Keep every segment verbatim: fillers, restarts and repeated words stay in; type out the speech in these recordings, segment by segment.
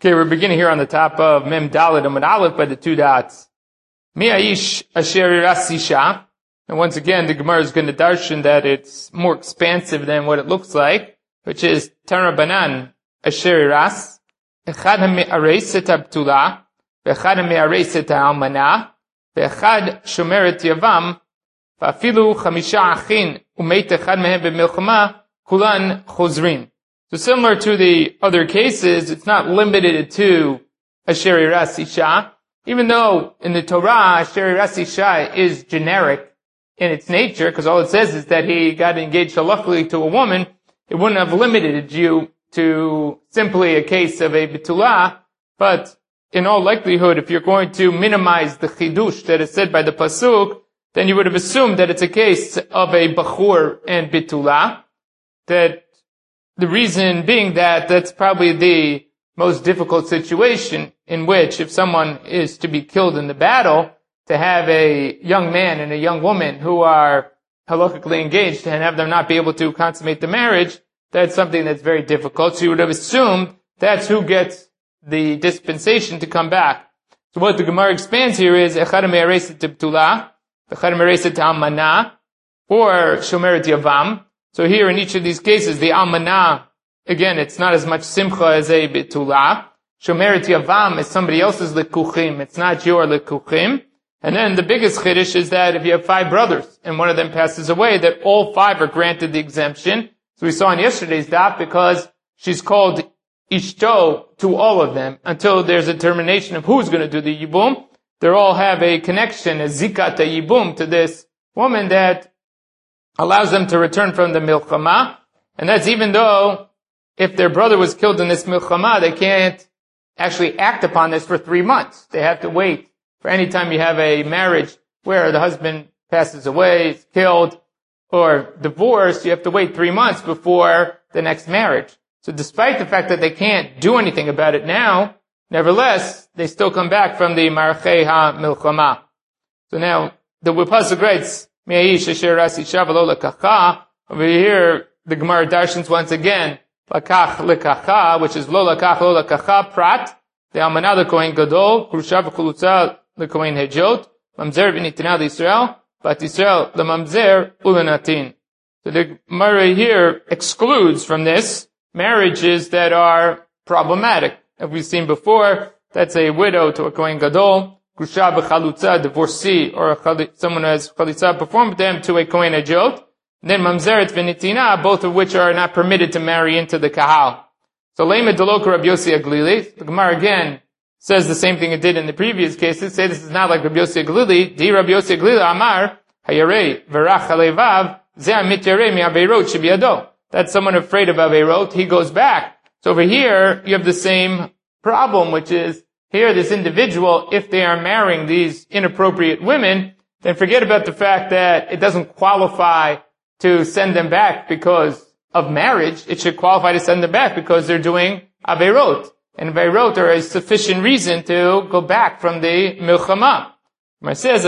Okay, we're beginning here on the top of Mem Dalet Amud Aleph by the two dots. Mi Aish Asher Iras Isha. And once again, the Gemara is going to darshan that it's more expansive than what it looks like, which is Tara Banan Asher Iras. Echad HaMe'ares Et HaBtula, Ve'echad HaMe'ares Et HaAlmana, Ve'echad Shomeret Yavam, Va'afilu Chamisha Achin, Umeit Echad Mehem B'Milchama, Kulan Chozrin. So similar to the other cases, it's not limited to Asher Iras Isha, even though in the Torah, Asher Iras Isha is generic in its nature, because all it says is that he got engaged halachically to a woman. It wouldn't have limited you to simply a case of a Bitulah, but in all likelihood, if you're going to minimize the chidush that is said by the Pasuk, then you would have assumed that it's a case of a Bachur and Bitulah, that the reason being that that's probably the most difficult situation in which if someone is to be killed in the battle, to have a young man and a young woman who are halakhically engaged and have them not be able to consummate the marriage, that's something that's very difficult. So you would have assumed that's who gets the dispensation to come back. So what the Gemara expands here is Echad HaMe'ares Et HaBtula, Echad HaMe'ares Et HaAlmana, or Shomeret Yavam. So here in each of these cases, the Almana, again, it's not as much simcha as a Bitulah. Shomeret Yavam is somebody else's likuchim. It's not your likuchim. And then the biggest chiddush is that if you have five brothers and one of them passes away, that all five are granted the exemption. So we saw in yesterday's daf, because she's called Ishto to all of them until there's a determination of who's going to do the Yibum. They all have a connection, a zikat, a Yibum to this woman that allows them to return from the milchama, and that's even though if their brother was killed in this milchama, they can't actually act upon this for three months. They have to wait for any time you have a marriage where the husband passes away, is killed, or divorced, you have to wait three months before the next marriage. So despite the fact that they can't do anything about it now, nevertheless, they still come back from the marchei ha-milchama. So now, the Pasuk writes, over here, the Gemara darshans once again, lakach lekacha, which is lo lakach lo lekacha, prat, the almana lekohen gadol, krusha v'chulutza lekohen hejot, mamzer v'nitina l'Yisrael, but Yisrael lemamzer ulenatin. So the Gemara here excludes from this marriages that are problematic. As we've seen before, that's a widow to a kohen gadol, Grusha b'chalutza, divorcee, or a someone who has chalitza performed them to a kohen hajot. Then mamzeret v'nitina, both of which are not permitted to marry into the kahal. So lema deloka Rabbi Yossi Aglili. The Gemara again says the same thing it did in the previous cases. Say this is not like Rabbi Yossi Aglili. Di Rabbi Yossi Aglili amar hayarei v'rach alevav ze amityarei mi'aveirot shebiyado. That's someone afraid of aveirot. He goes back. So over here you have the same problem, which is here, this individual, if they are marrying these inappropriate women, then forget about the fact that it doesn't qualify to send them back because of marriage. It should qualify to send them back because they're doing averot. And averot are a sufficient reason to go back from the milchama. It says,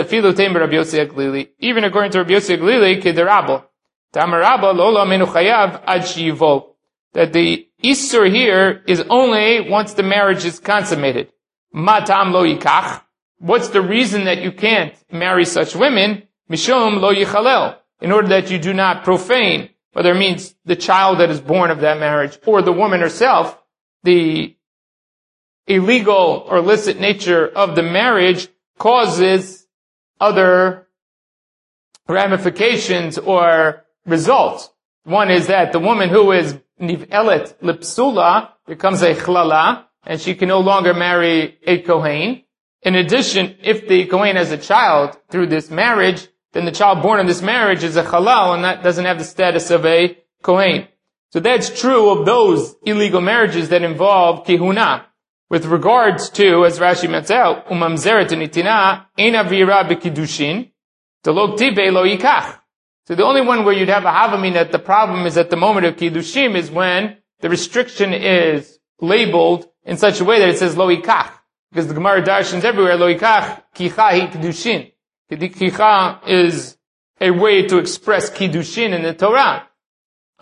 even according to Rabbi Yossi Aglili, kiderabo. Tamarabo lola menuchayav ad shiyivol. That the Isur here is only once the marriage is consummated. Matam lo yikach. What's the reason that you can't marry such women? Mishum lo yichalel. In order that you do not profane, whether it means the child that is born of that marriage or the woman herself, the illegal or illicit nature of the marriage causes other ramifications or results. One is that the woman who is niv'elet lipsula becomes a chlala, and she can no longer marry a Kohen. In addition, if the Kohen has a child through this marriage, then the child born in this marriage is a halal, and that doesn't have the status of a Kohen. So that's true of those illegal marriages that involve kihuna. With regards to, as Rashi points out, umamzeret nitina ein avira b'kiddushin, delog tibe lo yikach. So the only one where you'd have a havamin that the problem is at the moment of kiddushim is when the restriction is labeled in such a way that it says lo yikach. Because the Gemara darshans everywhere, lo yikach, kicha hi kiddushin. Kicha is a way to express kiddushin in the Torah.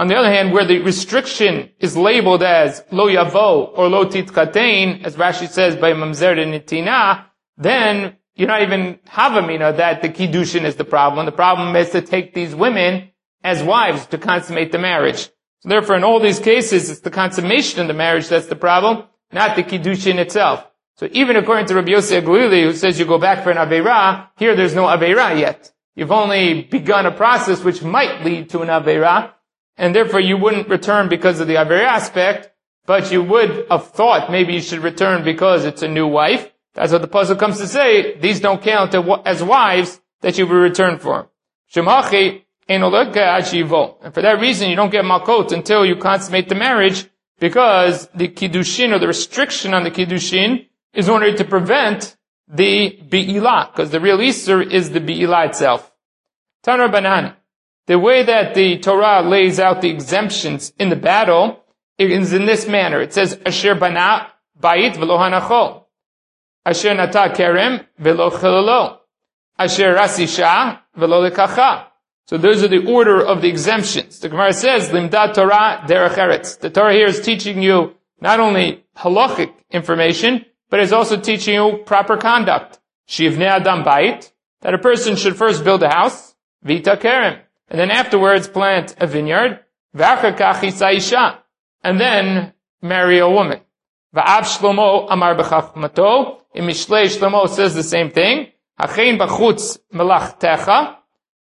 On the other hand, where the restriction is labeled as lo yavo or lo titchatein, as Rashi says by mamzer nitina, then you're not even havamina that the kiddushin is the problem. The problem is to take these women as wives to consummate the marriage. So therefore, in all these cases, it's the consummation of the marriage that's the problem, not the kiddushin itself. So even according to Rabbi Yossi HaGlili, who says you go back for an aveira, here there's no aveira yet. You've only begun a process which might lead to an aveira, and therefore you wouldn't return because of the aveira aspect, but you would have thought maybe you should return because it's a new wife. That's what the puzzle comes to say. These don't count as wives that you will return for. Shemachi ein oled ka'ashivo. And for that reason, you don't get malkot until you consummate the marriage, because the kiddushin or the restriction on the kiddushin is in order to prevent the bi'ilah, because the real Isur is the bi'ilah itself. Tanar Banan. The way that the Torah lays out the exemptions in the battle is in this manner. It says, Asher bana bayit v'lo hanachol. Asher nata kerem v'lo chilalo. Asher rasisha v'lo lekacha. So those are the order of the exemptions. The Gemara says, Limdat Torah derech eretz. The Torah here is teaching you not only halachic information, but it's also teaching you proper conduct. Shivnei adam bayit, that a person should first build a house, vita kerem, and then afterwards plant a vineyard, v'achar kach yisa isha, and then marry a woman. Va'av Shlomo amar b'chachmato, in Mishlei Shlomo says the same thing, hachein b'chutz melachtecha,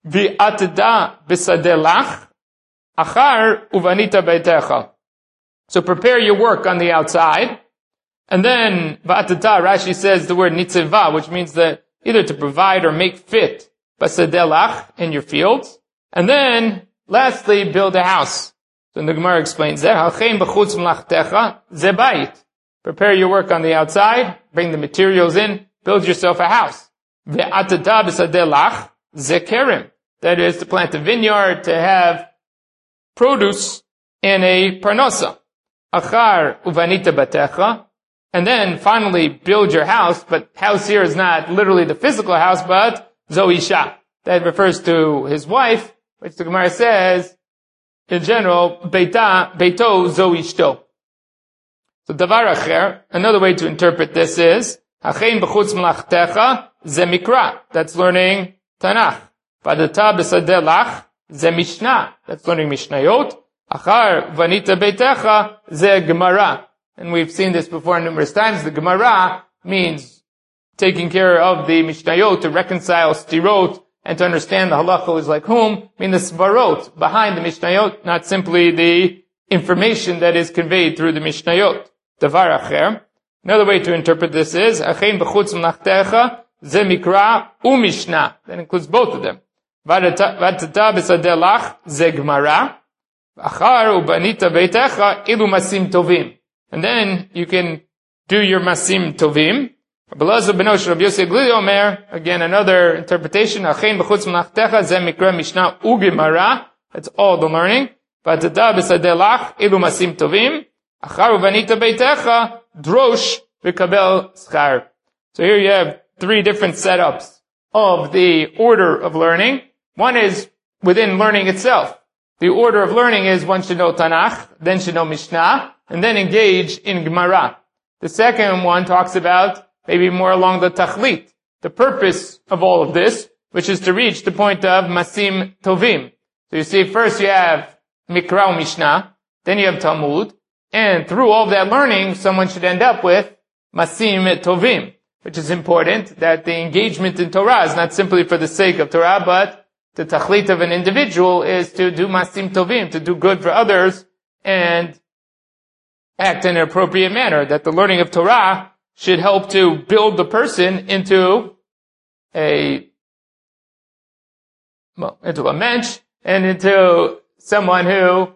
v'atda b'sadelach, achar uvanita beitecha. So prepare your work on the outside, and then, va'atata, Rashi says the word nitzeva, which means that either to provide or make fit, basadelach, in your fields. And then, lastly, build a house. So the Gemara explains there, halchein b'chutz melachtecha, ze bayit. Prepare your work on the outside, bring the materials in, build yourself a house. Ve'atata b'sadelach, ze kerem. That is, to plant a vineyard, to have produce in a parnosa. Achar uvanita batecha. And then finally build your house, but house here is not literally the physical house, but zoisha. That refers to his wife, which the Gemara says, in general, beita, beito zoishto. So davar acher, another way to interpret this is, hachein b'chutz melachtecha ze mikra. That's learning Tanakh. V'adata b'sadelach ze mishnah. That's learning Mishnayot. Achar vanita beitecha ze Gemara. And we've seen this before numerous times. The Gemara means taking care of the Mishnayot to reconcile stirot and to understand the halacha is like whom. I mean the svarot behind the Mishnayot, not simply the information that is conveyed through the Mishnayot. Davar acher. Another way to interpret this is, Achein b'chutz melachtecha ze mikra u'mishnah. That includes both of them. V'atata b'sadelach ze Gemara. Achar u'banita beitecha ilu masim tovim. And then you can do your masim tovim. Again, another interpretation. That's all the learning. So here you have three different setups of the order of learning. One is within learning itself. The order of learning is one should know Tanakh, then should know Mishnah, and then engage in Gemara. The second one talks about maybe more along the tachlit, the purpose of all of this, which is to reach the point of masim tovim. So you see, first you have Mikra Mishnah, then you have Talmud, and through all of that learning, someone should end up with masim tovim, which is important, that the engagement in Torah is not simply for the sake of Torah, but the tachlit of an individual is to do masim tovim, to do good for others, and act in an appropriate manner, that the learning of Torah should help to build the person into a, well, into a mensch, and into someone who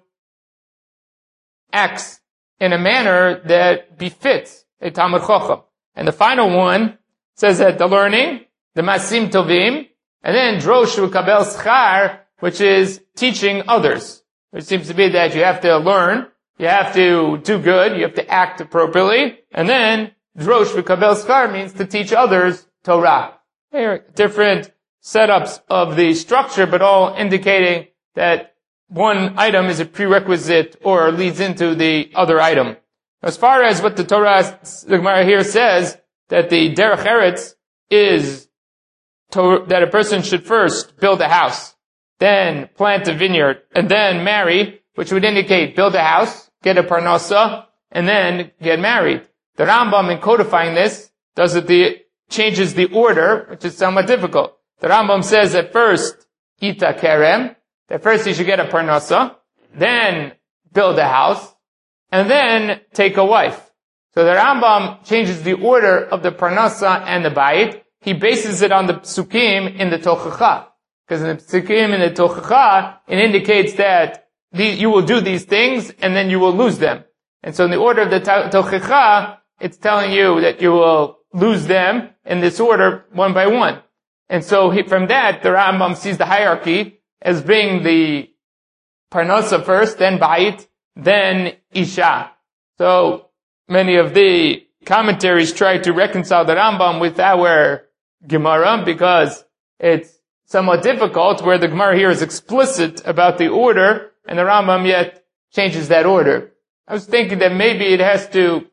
acts in a manner that befits a Talmud Chacham. And the final one says that the learning, the masim tovim, and then drosh ukabel schar, which is teaching others. It seems to be that you have to learn, you have to do good, you have to act appropriately, and then drosh v'kabel schar means to teach others Torah. There are different setups of the structure, but all indicating that one item is a prerequisite or leads into the other item. As far as what the Torah, the Gemara here says, that the derech eretz is to, that a person should first build a house, then plant a vineyard, and then marry, which would indicate build a house, get a parnasa, and then get married. The Rambam, in codifying this, does it the, changes the order, which is somewhat difficult. The Rambam says at first, ita kerem, that first you should get a parnasa, then build a house, and then take a wife. So the Rambam changes the order of the parnasa and the bayit. He bases it on the psukim in the Tochacha. Because in the psukim in the Tochacha, it indicates that the, you will do these things, and then you will lose them. And so in the order of the Tochacha, it's telling you that you will lose them in this order, one by one. And so he, from that, the Rambam sees the hierarchy as being the parnasa first, then bayit, then isha. So many of the commentaries try to reconcile the Rambam with our Gemara because it's somewhat difficult, where the Gemara here is explicit about the order, and the Rambam yet changes that order. I was thinking that maybe it has to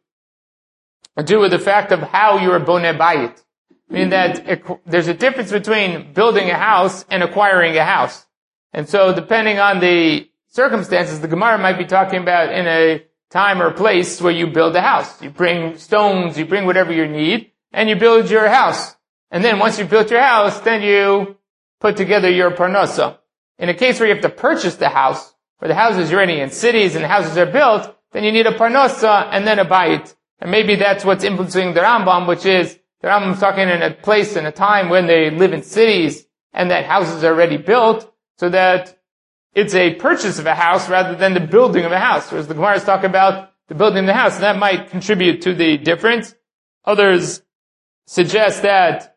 do with the fact of how you're a boneh bayit. Meaning that it, there's a difference between building a house and acquiring a house. And so depending on the circumstances, the Gemara might be talking about in a time or place where you build a house. You bring stones, you bring whatever you need, and you build your house. And then once you've built your house, then you put together your parnasa. In a case where you have to purchase the house, where the houses are already in cities and the houses are built, then you need a parnasa and then a bayit. And maybe that's what's influencing the Rambam, which is the Rambam's talking in a place and a time when they live in cities and that houses are already built, so that it's a purchase of a house rather than the building of a house. Whereas the Gemara is talking about the building of the house, and that might contribute to the difference. Others suggest that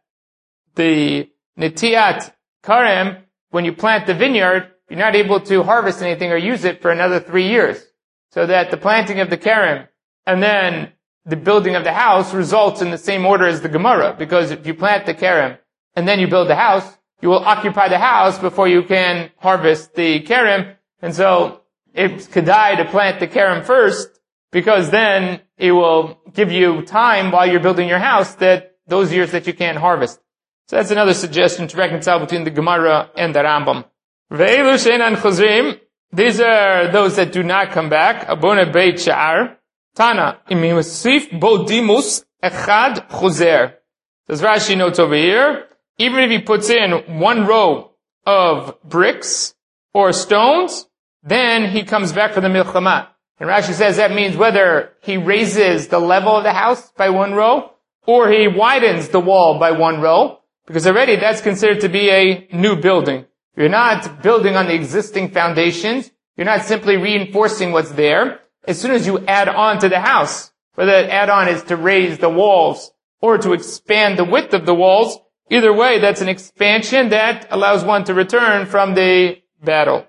the Netiat Karem, when you plant the vineyard, you're not able to harvest anything or use it for another three years. So that the planting of the Karem and then the building of the house results in the same order as the Gemara. Because if you plant the Karem and then you build the house, you will occupy the house before you can harvest the Karem. And so it's kedai to plant the Karem first, because then it will give you time while you're building your house, that those years that you can't harvest. So that's another suggestion to reconcile between the Gemara and the Rambam. Ve'elu she'enan chozrim. These are those that do not come back. Abone beit sha'ar. Tana, im yosif bo dimus echad chozer. As Rashi notes over here, even if he puts in one row of bricks or stones, then he comes back for the milchama. And Rashi says that means whether he raises the level of the house by one row, or he widens the wall by one row, because already that's considered to be a new building. You're not building on the existing foundations. You're not simply reinforcing what's there. As soon as you add on to the house, whether that add-on is to raise the walls or to expand the width of the walls, either way, that's an expansion that allows one to return from the battle.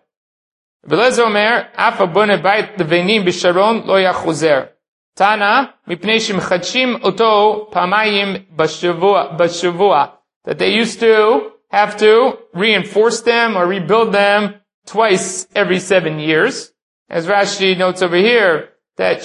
Tana, that they used to have to reinforce them or rebuild them twice every seven years. As Rashi notes over here, that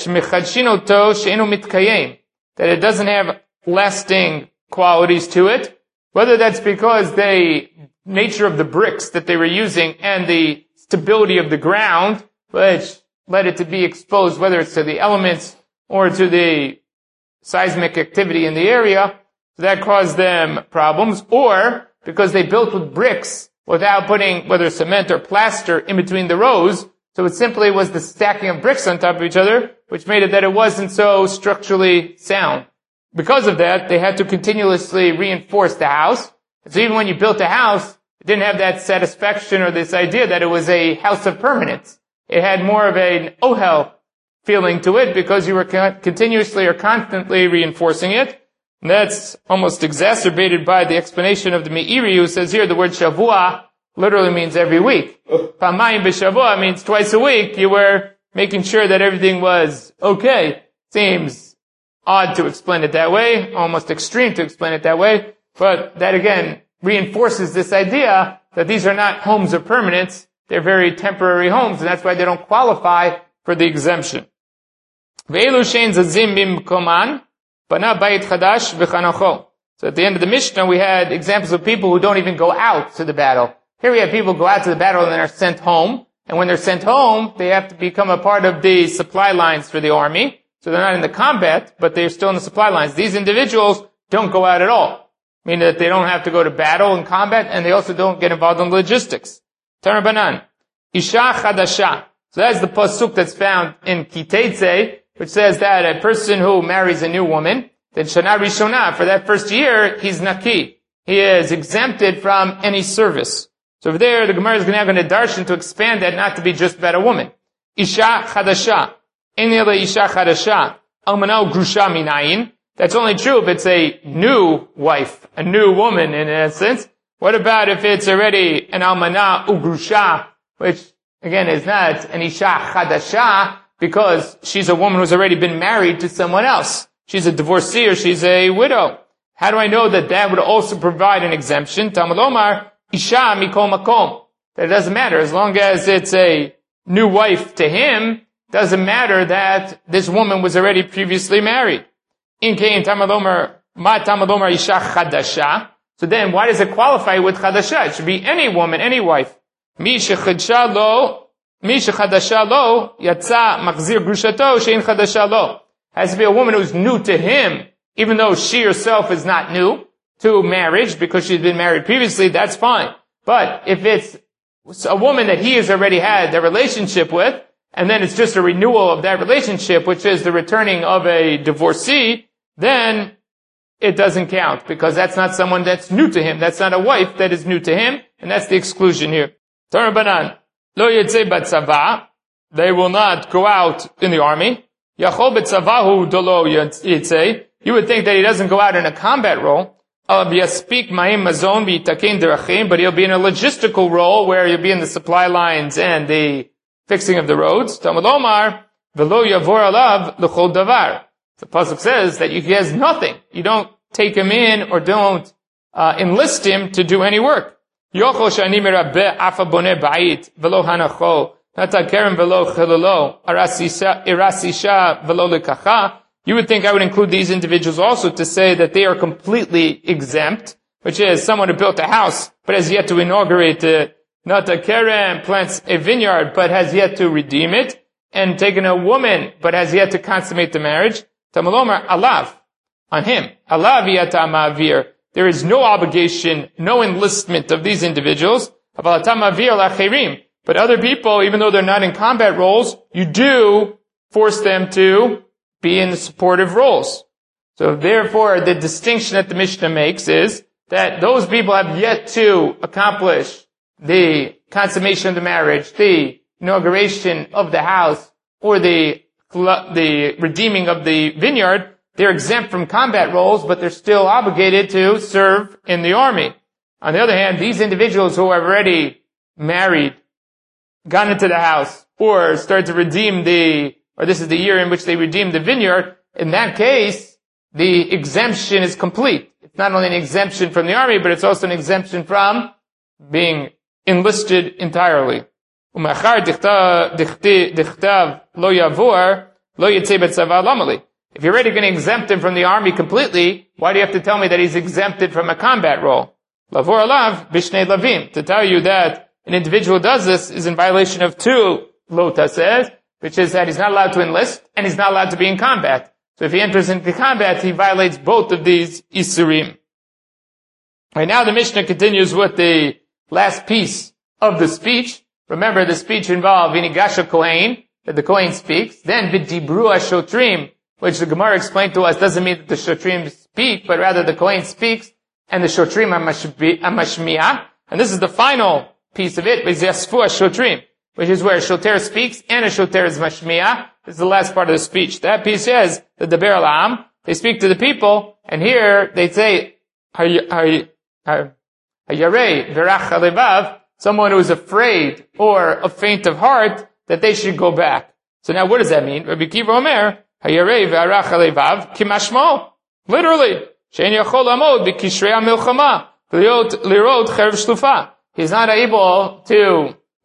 that it doesn't have lasting qualities to it, whether that's because the nature of the bricks that they were using and the stability of the ground, which led it to be exposed, whether it's to the elements or to the seismic activity in the area, so that caused them problems, or because they built with bricks without putting whether cement or plaster in between the rows, so it simply was the stacking of bricks on top of each other, which made it that it wasn't so structurally sound. Because of that, they had to continuously reinforce the house. So even when you built a house, it didn't have that satisfaction or this idea that it was a house of permanence. It had more of an ohel feeling to it, because you were continuously or constantly reinforcing it. And that's almost exacerbated by the explanation of the Meiri, who says here the word shavua literally means every week. Pamayim b'shavua means twice a week. You were making sure that everything was okay. Seems odd to explain it that way, almost extreme to explain it that way, but that again reinforces this idea that these are not homes of permanence, they're very temporary homes, and that's why they don't qualify for the exemption. Ve'elu shein zazim mimkoman, bana bayit chadash v'chanocho. So at the end of the Mishnah, we had examples of people who don't even go out to the battle. Here we have people who go out to the battle and then are sent home. And when they're sent home, they have to become a part of the supply lines for the army. So they're not in the combat, but they're still in the supply lines. These individuals don't go out at all, meaning that they don't have to go to battle and combat, and they also don't get involved in logistics. Tarabanan. Isha chadasha. So that's the pasuk that's found in Kiteitzei, which says that a person who marries a new woman, then Shana Rishona, for that first year, he's naki. He is exempted from any service. So over there, the Gemara is now going to darshan to expand that not to be just about a woman. Isha chadasha. Enele isha chadasha. Almanau grusha minayin. That's only true if it's a new wife, a new woman in essence. What about if it's already an almana ugrusha, which again is not an isha chadasha, because she's a woman who's already been married to someone else. She's a divorcee or she's a widow. How do I know that that would also provide an exemption? Talmud Omar, isha mikol makom. That it doesn't matter. As long as it's a new wife to him, doesn't matter that this woman was already previously married. In Kain Talmud Omar, ma Talmud Omar isha chadasha. So then why does it qualify with chadasha? It should be any woman, any wife. Mi shechadsha lo, mi shechadasha lo, yatsa machzir grushato shein chadasha lo. Has to be a woman who's new to him, even though she herself is not new to marriage because she's been married previously, that's fine. But if it's a woman that he has already had a relationship with, and then it's just a renewal of that relationship, which is the returning of a divorcee, then it doesn't count because that's not someone that's new to him. That's not a wife that is new to him, and that's the exclusion here. Tarabanan, lo yetzei batzava, they will not go out in the army. Yachol betzavahu dolo yitzei. You would think that he doesn't go out in a combat role. But he'll be in a logistical role where he'll be in the supply lines and the fixing of the roads. Talmud Omar, velo yavor alav l'chol davar. The pasuk says that he has nothing. You don't take him in or don't uh, enlist him to do any work. Yochol shani merabeh afa boneh ba'it velo hanacho. You would think I would include these individuals also to say that they are completely exempt, which is someone who built a house but has yet to inaugurate it, not a kerem, plants a vineyard but has yet to redeem it, and taken a woman but has yet to consummate the marriage. Talmud Omar, alav, on him. Alav yata ma'avir. There is no obligation, no enlistment of these individuals. But other people, even though they're not in combat roles, you do force them to be in the supportive roles. So therefore, the distinction that the Mishnah makes is that those people have yet to accomplish the consummation of the marriage, the inauguration of the house, or the, the redeeming of the vineyard. They're exempt from combat roles, but they're still obligated to serve in the army. On the other hand, these individuals who are already married, gone into the house, or started to redeem the, or this is the year in which they redeemed the vineyard, in that case, the exemption is complete. It's not only an exemption from the army, but it's also an exemption from being enlisted entirely. If you're already going to exempt him from the army completely, why do you have to tell me that he's exempted from a combat role? Lavor alav bishnei lavim. To tell you that an individual who does this is in violation of two lota says, which is that he's not allowed to enlist and he's not allowed to be in combat. So if he enters into combat, he violates both of these isurim. Right now the Mishnah continues with the last piece of the speech. Remember, the speech involved vinigasha kohen, that the kohen speaks, then vidibru ashotrim, which the Gemara explained to us doesn't mean that the shotrim speak, but rather the kohen speaks, and the shotrim are mashmiah. And this is the final piece of it, v'yasfu ashotrim, which is where a shoter speaks and a shoter is mashmiah. This is the last part of the speech. That piece says, the daber al-am, they speak to the people, and here they say, hayarei verach alevav, someone who is afraid or a faint of heart, that they should go back. So now what does that mean? Rabbi Kiva Omer, hayarei verach alevav, kimashmo, literally, she'en yachol amod b'kishrei ha'milchama, lirot cherv shlufa. He's not able to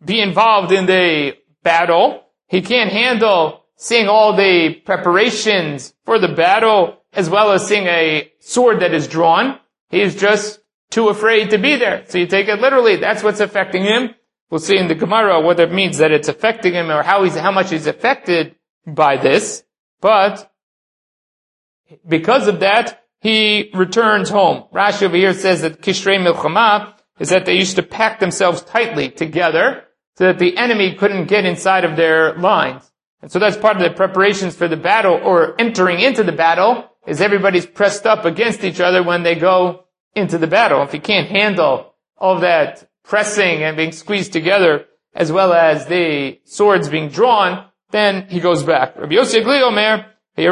be involved in the battle. He can't handle seeing all the preparations for the battle as well as seeing a sword that is drawn. He's just too afraid to be there. So you take it literally. That's what's affecting him. We'll see in the Gemara what it means that it's affecting him or how he's, how much he's affected by this. But because of that, he returns home. Rashi over here says that Kishrei Milchama is that they used to pack themselves tightly together so that the enemy couldn't get inside of their lines. And so that's part of the preparations for the battle or entering into the battle is everybody's pressed up against each other when they go into the battle. If you can't handle all that pressing and being squeezed together as well as the swords being drawn, then he goes back. Rabbi Yossi Agli Omer, this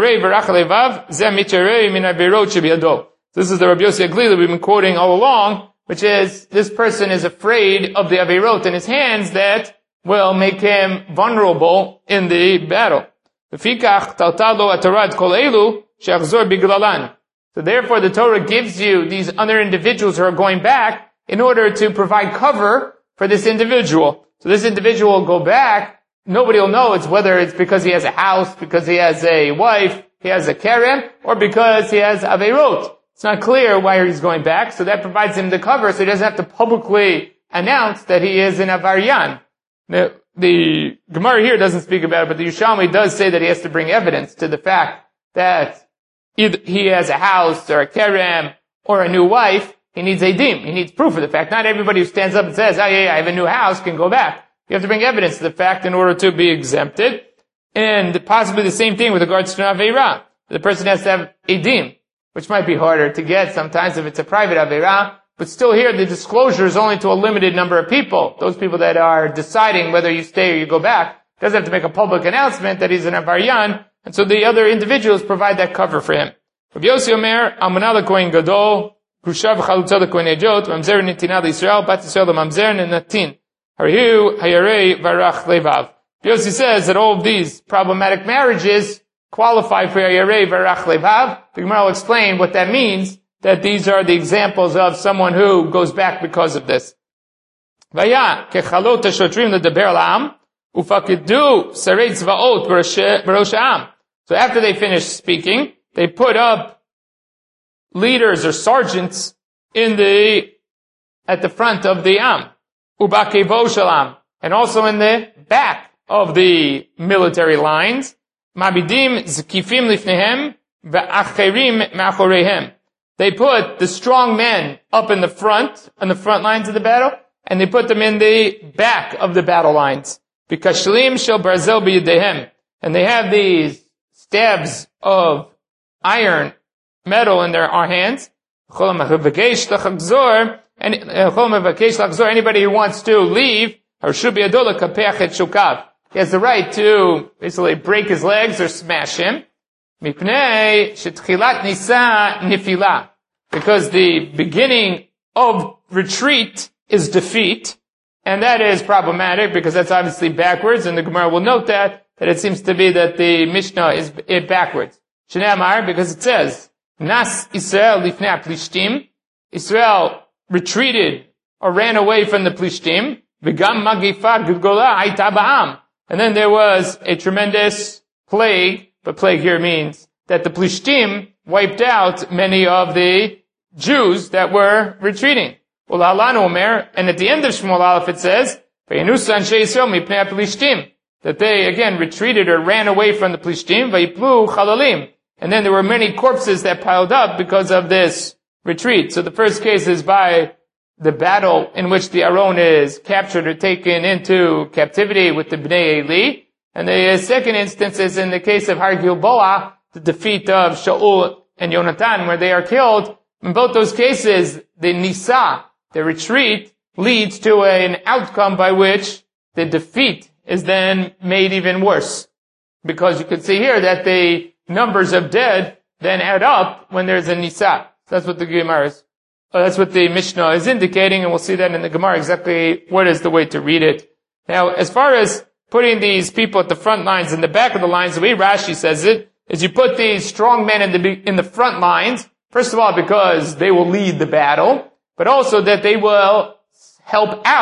is the Rabbi Yossi Agli that we've been quoting all along, which is this person is afraid of the averot in his hands that will make him vulnerable in the battle. So therefore the Torah gives you these other individuals who are going back in order to provide cover for this individual. So this individual will go back. Nobody will know it's whether it's because he has a house, because he has a wife, he has a kerem, or because he has averot. It's not clear why he's going back, so that provides him the cover, so he doesn't have to publicly announce that he is an avaryan. The, the Gemara here doesn't speak about it, but the Yerushalmi does say that he has to bring evidence to the fact that either he has a house, or a kerem, or a new wife. He needs a dim. He needs proof of the fact. Not everybody who stands up and says, oh yeah, yeah, I have a new house, can go back. You have to bring evidence to the fact in order to be exempted. And possibly the same thing with regards to an Aveirah. The person has to have a dim, which might be harder to get sometimes if it's a private Aveirah. But still here, the disclosure is only to a limited number of people. Those people that are deciding whether you stay or you go back. Doesn't have to make a public announcement that he's an Avaryan. And so the other individuals provide that cover for him. Rabbi Yossi Omer, Almanah Kohen Gadol, Grusha v'chalutza Kohen Ejot, Mamzer Nitina L'Yisrael, Bat Yisrael Mamzer Nenatin. Harihu Hayarei Varach Levav. Yossi says that all of these problematic marriages qualify for Hayarei Varach Levav. The Gemara will explain what that means, that these are the examples of someone who goes back because of this. Vaya kechalot hashotrim ledaber al'am ufakidu sarei tzvaot b'rosh ha'am. So after they finish speaking, they put up leaders or sergeants in the at the front of the am. Ubakevo shalam, and also in the back of the military lines. Mabidim zkifim lifnehem ve'acherim ma'achorehem. They put the strong men up in the front, on the front lines of the battle, and they put them in the back of the battle lines. B'kashlim shel barzel b'yedehem. And they have these stabs of iron, metal in their hands. And anybody who wants to leave, he has the right to basically break his legs or smash him. Because the beginning of retreat is defeat, and that is problematic because that's obviously backwards, and the Gemara will note that, that it seems to be that the Mishnah is backwards. Shnei Amar, because it says, Nas Israel lifnei Plishtim, Israel retreated or ran away from the Plishtim, V'gam magifa g'gola hayta ba'am. And then there was a tremendous plague, but plague here means that the Plishtim wiped out many of the Jews that were retreating. Ulahalanu Omer, and at the end of Shmuel Aleph it says, V'yinusa anshe Yisrael mipnei Plishtim, that they again retreated or ran away from the Plishtim, V'yiplu chalalim. And then there were many corpses that piled up because of this retreat. So the first case is by the battle in which the Aron is captured or taken into captivity with the Bnei Eli. And the second instance is in the case of Har Gilboa, the defeat of Shaul and Yonatan, where they are killed. In both those cases, the Nisa, the retreat, leads to an outcome by which the defeat is then made even worse. Because you can see here that the numbers of dead then add up when there's a Nisa. That's what the Gemara is. Uh, that's what the Mishnah is indicating, and we'll see that in the Gemara exactly what is the way to read it. Now, as far as putting these people at the front lines and the back of the lines, the way Rashi says it is you put these strong men in the in the front lines. First of all, because they will lead the battle, but also that they will help out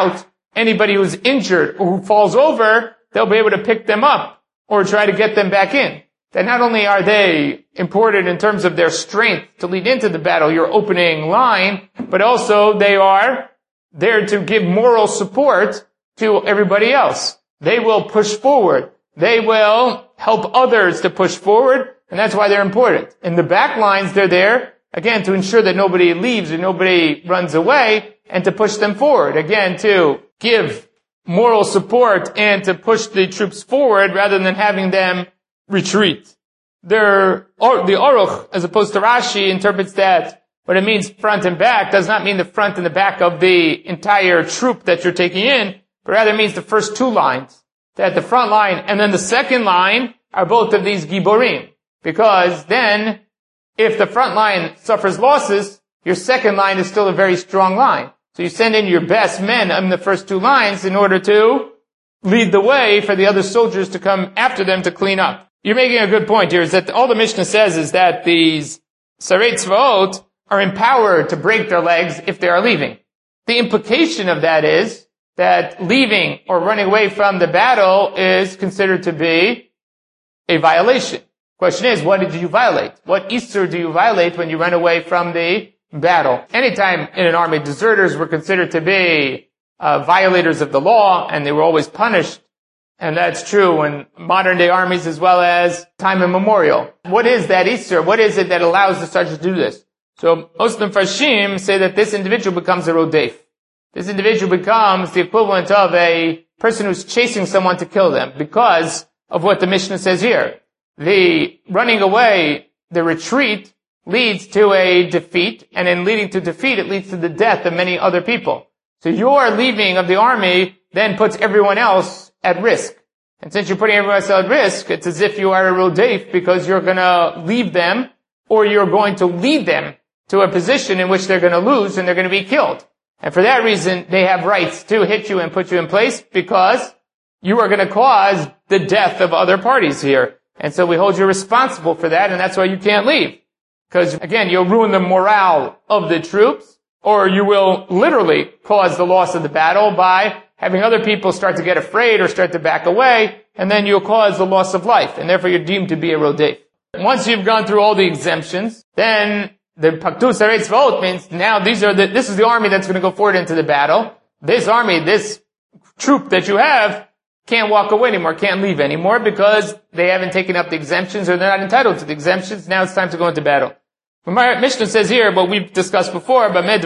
anybody who's injured or who falls over, they'll be able to pick them up or try to get them back in. That not only are they important in terms of their strength to lead into the battle, your opening line, but also they are there to give moral support to everybody else. They will push forward. They will help others to push forward, and that's why they're important. In the back lines, they're there, again, to ensure that nobody leaves or nobody runs away, and to push them forward. Again, to give moral support and to push the troops forward rather than having them retreat. There, or, the Aruch, as opposed to Rashi, interprets that what it means front and back does not mean the front and the back of the entire troop that you're taking in, but rather means the first two lines. That the front line and then the second line are both of these Giborim. Because then, if the front line suffers losses, your second line is still a very strong line. So you send in your best men in the first two lines in order to lead the way for the other soldiers to come after them to clean up. You're making a good point here, is that all the Mishnah says is that these Sarei Tzvaot are empowered to break their legs if they are leaving. The implication of that is that leaving or running away from the battle is considered to be a violation. Question is, what did you violate? What Isur do you violate when you run away from the battle? Anytime in an army, deserters were considered to be uh, violators of the law, and they were always punished. And that's true in modern day armies as well as time immemorial. What is that Isur? What is it that allows the sergeant to do this? So most of the Mfarshim say that this individual becomes a rodef. This individual becomes the equivalent of a person who's chasing someone to kill them because of what the Mishnah says here. The running away, the retreat, leads to a defeat, and in leading to defeat, it leads to the death of many other people. So your leaving of the army then puts everyone else at risk. And since you're putting everyone else at risk, it's as if you are a rodef because you're going to leave them or you're going to lead them to a position in which they're going to lose and they're going to be killed. And for that reason, they have rights to hit you and put you in place because you are going to cause the death of other parties here. And so we hold you responsible for that, and that's why you can't leave. Because, again, you'll ruin the morale of the troops, or you will literally cause the loss of the battle by having other people start to get afraid or start to back away, and then you'll cause the loss of life, and therefore you're deemed to be a rodef. Once you've gone through all the exemptions, then the Paktu Sarei Tzvaot means now these are the, this is the army that's going to go forward into the battle. This army, this troop that you have, can't walk away anymore, can't leave anymore because they haven't taken up the exemptions or they're not entitled to the exemptions. Now it's time to go into battle. Mishnah says here, what we've discussed before, that's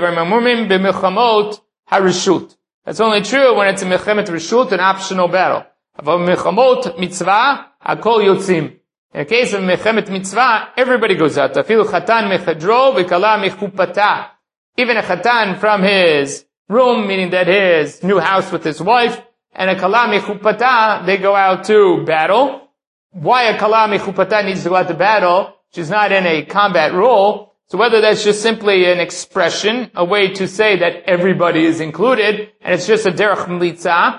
only true when it's a Milchemet Reshut, an optional battle. Milchamot Mitzvah, Hakol Yotzim. In the case of Milchemet Mitzvah, everybody goes out. Afilu Chatan Mechadro V'Kala Mechupata. Even a Chatan from his room, meaning that his new house with his wife, and a Kala Mechupata, they go out to battle. Why a Kala Mechupata needs to go out to battle? She's not in a combat role. So whether that's just simply an expression, a way to say that everybody is included, and it's just a derech mlitza,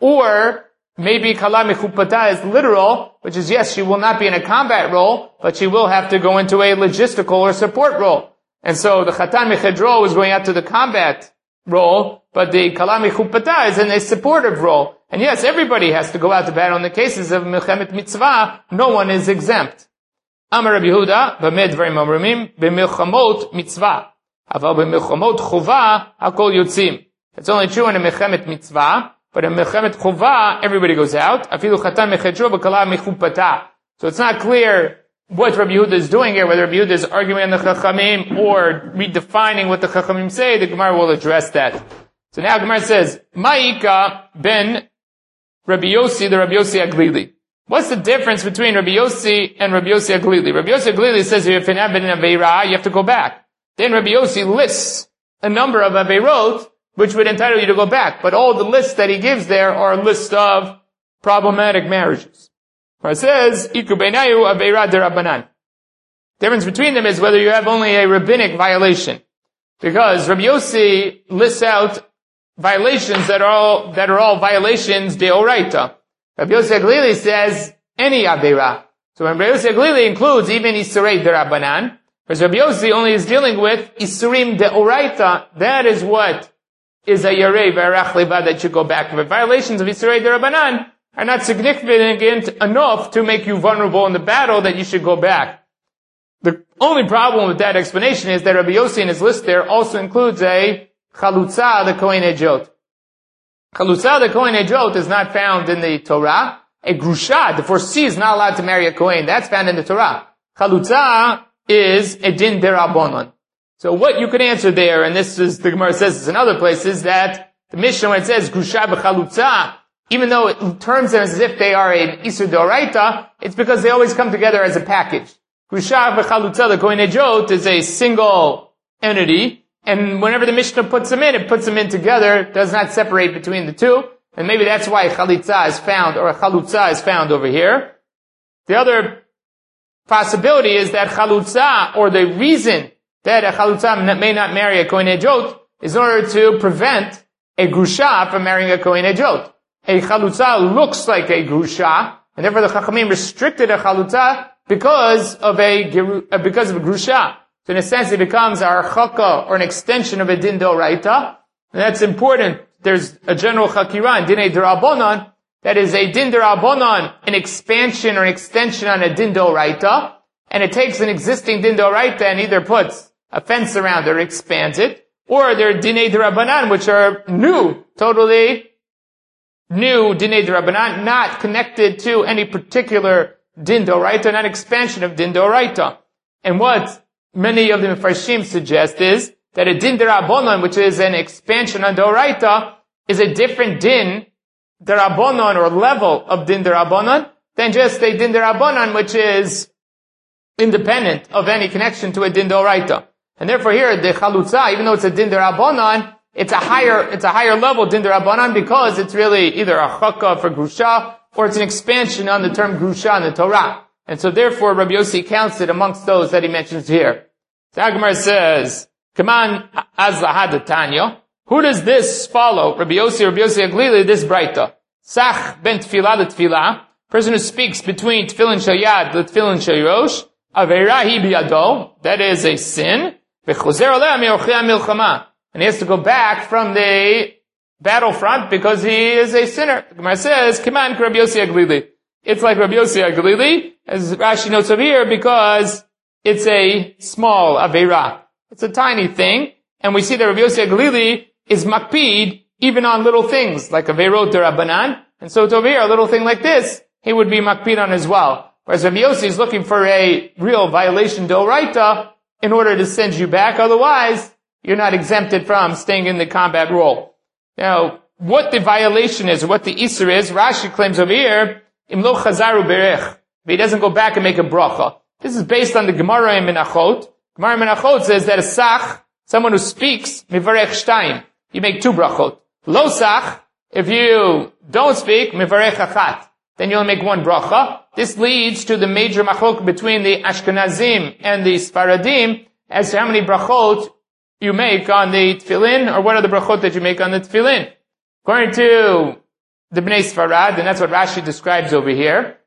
or maybe Kala Mechupata is literal, which is yes, she will not be in a combat role, but she will have to go into a logistical or support role. And so the Chatan Mechadro is going out to the combat role, but the Kala Mechupata is in a supportive role. And yes, everybody has to go out to battle. In the cases of Milchemet Mitzvah, no one is exempt. Amar Rabbi Yehuda, b'meh dvarim omrim, b'milchamot mitzvah, aval b'milchamot chova, hakol yotzim. It's only true in a Milchemet Mitzvah, but in Milchemet Chova, everybody goes out. Afilu chatan mechadro v'kala mechupata. So it's not clear what Rabbi Yehuda is doing here, whether Rabbi Yehuda is arguing on the Chachamim or redefining what the Chachamim say. The Gemara will address that. So now Gemara says, Ma'ika ben Rabbi Yossi, the Rabbi Yossi Aglili. What's the difference between Rabbi Yossi and Rabbi Yossi Aglili? Rabbi Yossi Aglili says if you're in Aveira, you have to go back. Then Rabbi Yossi lists a number of Aveirot, which would entitle you to go back. But all the lists that he gives there are a list of problematic marriages. It says, Iku beinayu Aveira derabanan. Difference between them is whether you have only a rabbinic violation. Because Rabbi Yossi lists out violations that are all, that are all violations deoraita. Rabbi Yossi Aglili says any Aveira. So when Rabbi Yossi Aglili includes even Isurei derabanan, whereas Rabbi Yossi only is dealing with Isurim deoraita, that is what is a yarei v'arach levad that you go back. But violations of Yisrei Derabanan are not significant enough to make you vulnerable in the battle that you should go back. The only problem with that explanation is that Rabbi Yossi in his list there also includes a chalutza, the Kohen Ejot. Chalutza, the Kohen Ejot, is not found in the Torah. A grusha, the foresee, is not allowed to marry a Kohen. That's found in the Torah. Chalutza is a din derabonon. So what you could answer there, and this is, the Gemara says this in other places, that the Mishnah, when it says grusha b'chalutza, even though it terms them as if they are an isur d'oraita, it's because they always come together as a package. Grusha v'chalutza, the Kohen Ejot, is a single entity, and whenever the Mishnah puts them in, it puts them in together, does not separate between the two, and maybe that's why chalitza is found, or a chalutza is found over here. The other possibility is that chalutza, or the reason that a chalutza may not marry a Kohen Ejot, is in order to prevent a grusha from marrying a Kohen Ejot. A chalutza looks like a grusha, and therefore the Chachamim restricted a chalutza because of a because of a grusha. So in a sense, it becomes a archaka, or an extension of a din d'oraita, and that's important. There's a general chakira in dinei d'rabonon that is a din d'rabonon, an expansion or an extension on a din d'oraita, and it takes an existing din d'oraita and either puts a fence around it or expands it, or there are dinei d'rabanan which are new, totally new dinei d'rabanan, not connected to any particular din d'oraita, not expansion of din d'oraita. And what many of the Mefarshim suggest is that a din d'rabonon, which is an expansion on d'oraita, is a different din d'rabonon, or level of din d'rabonon, than just a din d'rabonon which is independent of any connection to a din d'oraita. And therefore here, the chalutza, even though it's a din d'rabonon, it's a higher, it's a higher level din d'rabonon because it's really either a chaka for grusha, or it's an expansion on the term grusha in the Torah. And so therefore, Rabbi Yossi counts it amongst those that he mentions here. The Gemara says, Kaman az lahad Tanya. Who does this follow? Rabbi Yossi, Rabbi Yossi Aglili, this braita. Sach ben tefillah le tefillah. Person who speaks between tefillin shel yad le tefillin shel rosh. Aveira hi biyado. That is a sin. V'chozer aleh mi'orchei milchama. And he has to go back from the battlefront because he is a sinner. The Gemara says, Kiman Rabbi Yossi Aglili. It's like Rabbi Yossi Aglili, as Rashi notes over here, because it's a small aveira. It's a tiny thing. And we see that Rabbi Yossi Aglili is makpid even on little things, like aveirot d'rabanan. And so over here, a little thing like this, he would be makpid on as well. Whereas Rabbi Yossi is looking for a real violation d'oraita in order to send you back. Otherwise, you're not exempted from staying in the combat role. Now, what the violation is, or what the isur is, Rashi claims over here, im lo chazaru berech. If he doesn't go back and make a bracha. This is based on the Gemara in Menachot. Gemara in Menachot says that a sach, someone who speaks, mivarech shtayim. You make two brachot. Lo sach, if you don't speak, mivarech achat. Then you only make one bracha. This leads to the major machlok between the Ashkenazim and the Sfaradim as to how many brachot you make on the tefillin, or what are the brachot that you make on the tefillin. According to the Bnei Sfarad, and that's what Rashi describes over here.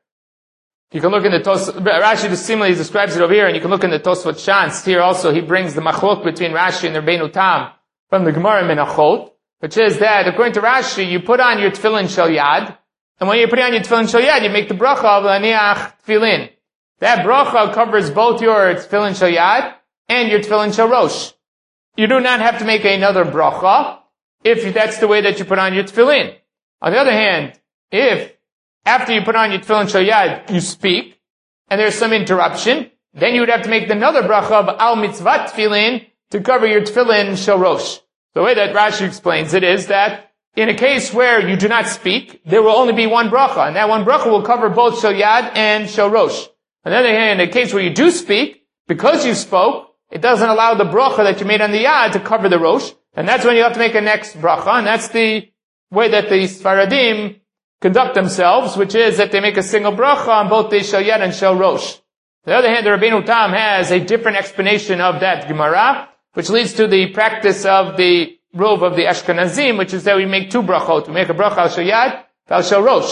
You can look in the Tos, Rashi similarly describes it over here, and you can look in the Tosfot Shantz. Here also he brings the machlok between Rashi and the Rabbeinu Tam from the Gemara Menachot, which is that according to Rashi, you put on your tefillin shel yad, and when you put on your tefillin shel yad, you make the bracha of l'aniach tefillin. That bracha covers both your tefillin shel yad and your tefillin shel rosh. You do not have to make another bracha if that's the way that you put on your tefillin. On the other hand, if after you put on your tefillin shel yad, you speak, and there's some interruption, then you would have to make another bracha of al mitzvat tefillin to cover your tefillin shel rosh. The way that Rashi explains it is that in a case where you do not speak, there will only be one bracha, and that one bracha will cover both shel yad and shel rosh. On the other hand, in a case where you do speak, because you spoke, it doesn't allow the bracha that you made on the yad to cover the rosh, and that's when you have to make a next bracha, and that's the way that the Sfaradim conduct themselves, which is that they make a single bracha on both the shel yad and shel rosh. On the other hand, the Rabbeinu Tam has a different explanation of that Gemara, which leads to the practice of the rove of the Ashkenazim, which is that we make two brachot. We make a bracha al shel yad, al shel rosh.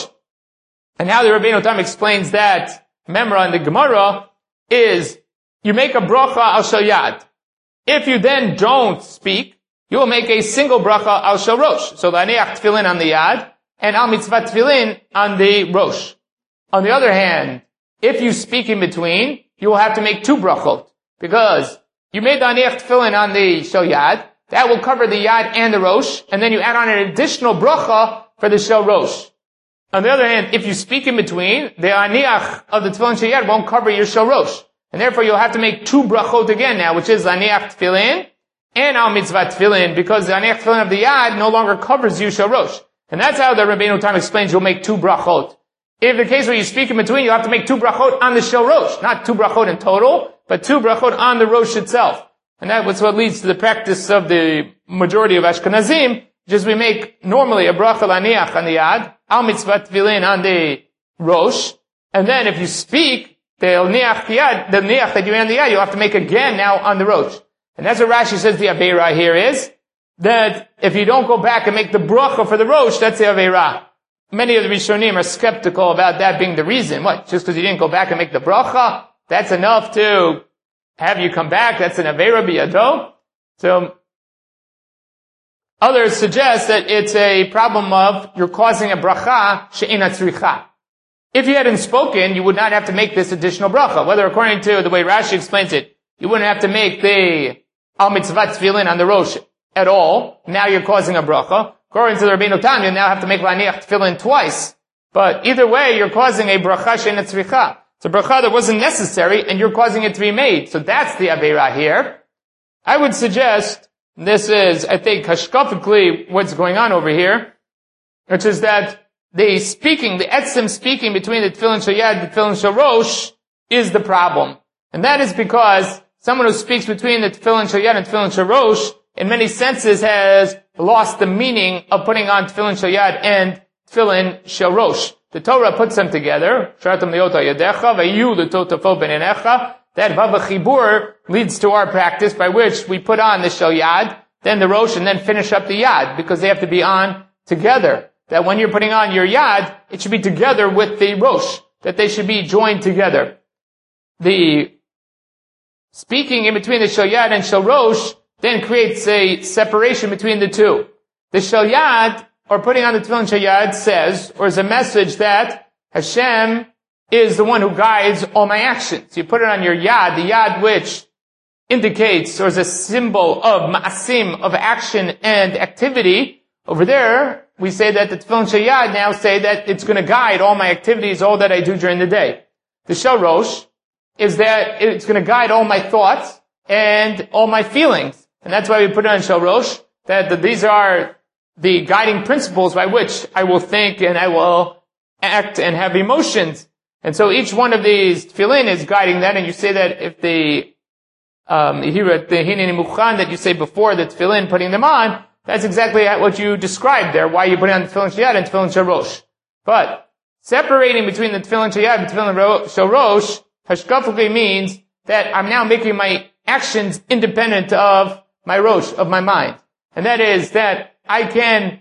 And how the Rabbeinu Tam explains that memra in the Gemara is, you make a bracha al shel yad. If you then don't speak, you will make a single bracha al shel rosh. So laniach tefillin on the yad, and al mitzvah tefillin on the rosh. On the other hand, if you speak in between, you will have to make two brachot, because you made the laniach tefillin on the shel yad, that will cover the yad and the rosh, and then you add on an additional bracha for the shel rosh. On the other hand, if you speak in between, the aniach of the tefillin shel yad won't cover your shel rosh. And therefore you'll have to make two brachot again now, which is aniach tefillin and al mitzvah tefillin, because the aniach tefillin of the yad no longer covers you shel rosh. And that's how the Rabbeinu Tam explains you'll make two brachot. If the case where you speak in between, you'll have to make two brachot on the shel rosh. Not two brachot in total, but two brachot on the rosh itself. And that's what leads to the practice of the majority of Ashkenazim, just we make normally a bracha laniach on the yad, al mitzvah tefillin on the rosh, and then if you speak, the niach yad, the niach that you made on the yad, you'll have to make again now on the rosh. And that's what Rashi says the aveira here is, that if you don't go back and make the bracha for the rosh, that's the aveira. Many of the Rishonim are skeptical about that being the reason. What? Just because you didn't go back and make the bracha, that's enough to have you come back? That's an aveira biyado? So, others suggest that it's a problem of you're causing a bracha she'ena tzricha. If you hadn't spoken, you would not have to make this additional bracha. Whether according to the way Rashi explains it, you wouldn't have to make the al mitzvah tefillin on the rosh at all. Now you're causing a bracha. According to the Rabbeinu Tam, you now have to make laniach tefillin twice. But either way, you're causing a bracha she'ena tzricha. It's a bracha that wasn't necessary, and you're causing it to be made. So that's the aveira here. I would suggest this is, I think, hashkafically what's going on over here, which is that the speaking, the etzim speaking between the tefillin shel yad and the tefillin shel rosh is the problem. And that is because someone who speaks between the tefillin shel yad and tefillin shel rosh, in many senses has lost the meaning of putting on tefillin shel yad and tefillin shel rosh. The Torah puts them together. Shartam liot yadecha vayu l'totafo b'neinecha. That Vav Chibur leads to our practice by which we put on the shel yad, then the rosh, and then finish up the yad, because they have to be on together. That when you're putting on your yad, it should be together with the rosh, that they should be joined together. The speaking in between the shel yad and shel rosh then creates a separation between the two. The shel yad, or putting on the tefillin shel yad, says, or is a message that Hashem is the one who guides all my actions. You put it on your yad, the yad which indicates or is a symbol of ma'asim, of action and activity. Over there, we say that the tefillin shel yad now say that it's going to guide all my activities, all that I do during the day. The shel rosh is that it's going to guide all my thoughts and all my feelings. And that's why we put it on shel rosh, that the, these are the guiding principles by which I will think and I will act and have emotions. And so each one of these tefillin is guiding that, and you say that if the, um, here at the hineni mukhan that you say before the tefillin, putting them on, that's exactly what you described there, why you put on the tefillin shel yad and tefillin shel rosh. But separating between the tefillin shel yad and tefillin shel rosh, hashkafically means that I'm now making my actions independent of my rosh, of my mind. And that is that I can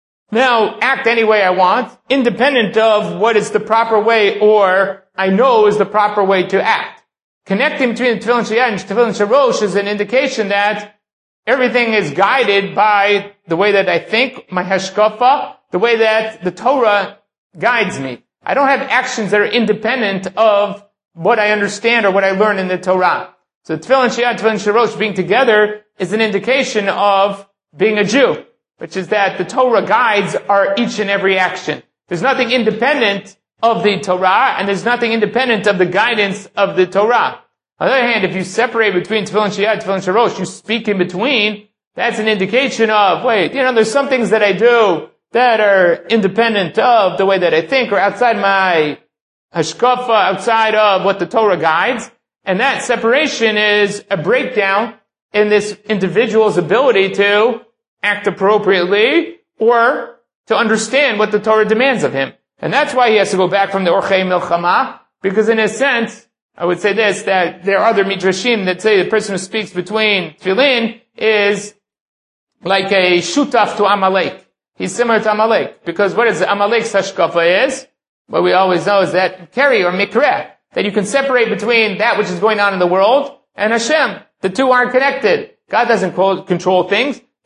now act any way I want, independent of what is the proper way or I know is the proper way to act. Connecting between the tefillin shel yad and tefillin shel rosh is an indication that everything is guided by the way that I think, my hashkafa, the way that the Torah guides me. I don't have actions that are independent of what I understand or what I learn in the Torah. So tefillin shel yad, tefillin shel rosh being together is an indication of being a Jew, which is that the Torah guides our each and every action. There's nothing independent of the Torah, and there's nothing independent of the guidance of the Torah. On the other hand, if you separate between tefillin shel yad and tefillin shel rosh, you speak in between, that's an indication of, wait, you know, there's some things that I do that are independent of the way that I think, or outside my hashkafa, outside of what the Torah guides, and that separation is a breakdown in this individual's ability to act appropriately or to understand what the Torah demands of him. And that's why he has to go back from the Orchei Milchama, because in a sense, I would say this, that there are other midrashim that say the person who speaks between tefillin is like a shutaf to Amalek. He's similar to Amalek, because what is Amalek's hashkafa is? What we always know is that keri or mikreh, that you can separate between that which is going on in the world and Hashem. The two aren't connected. God doesn't control things.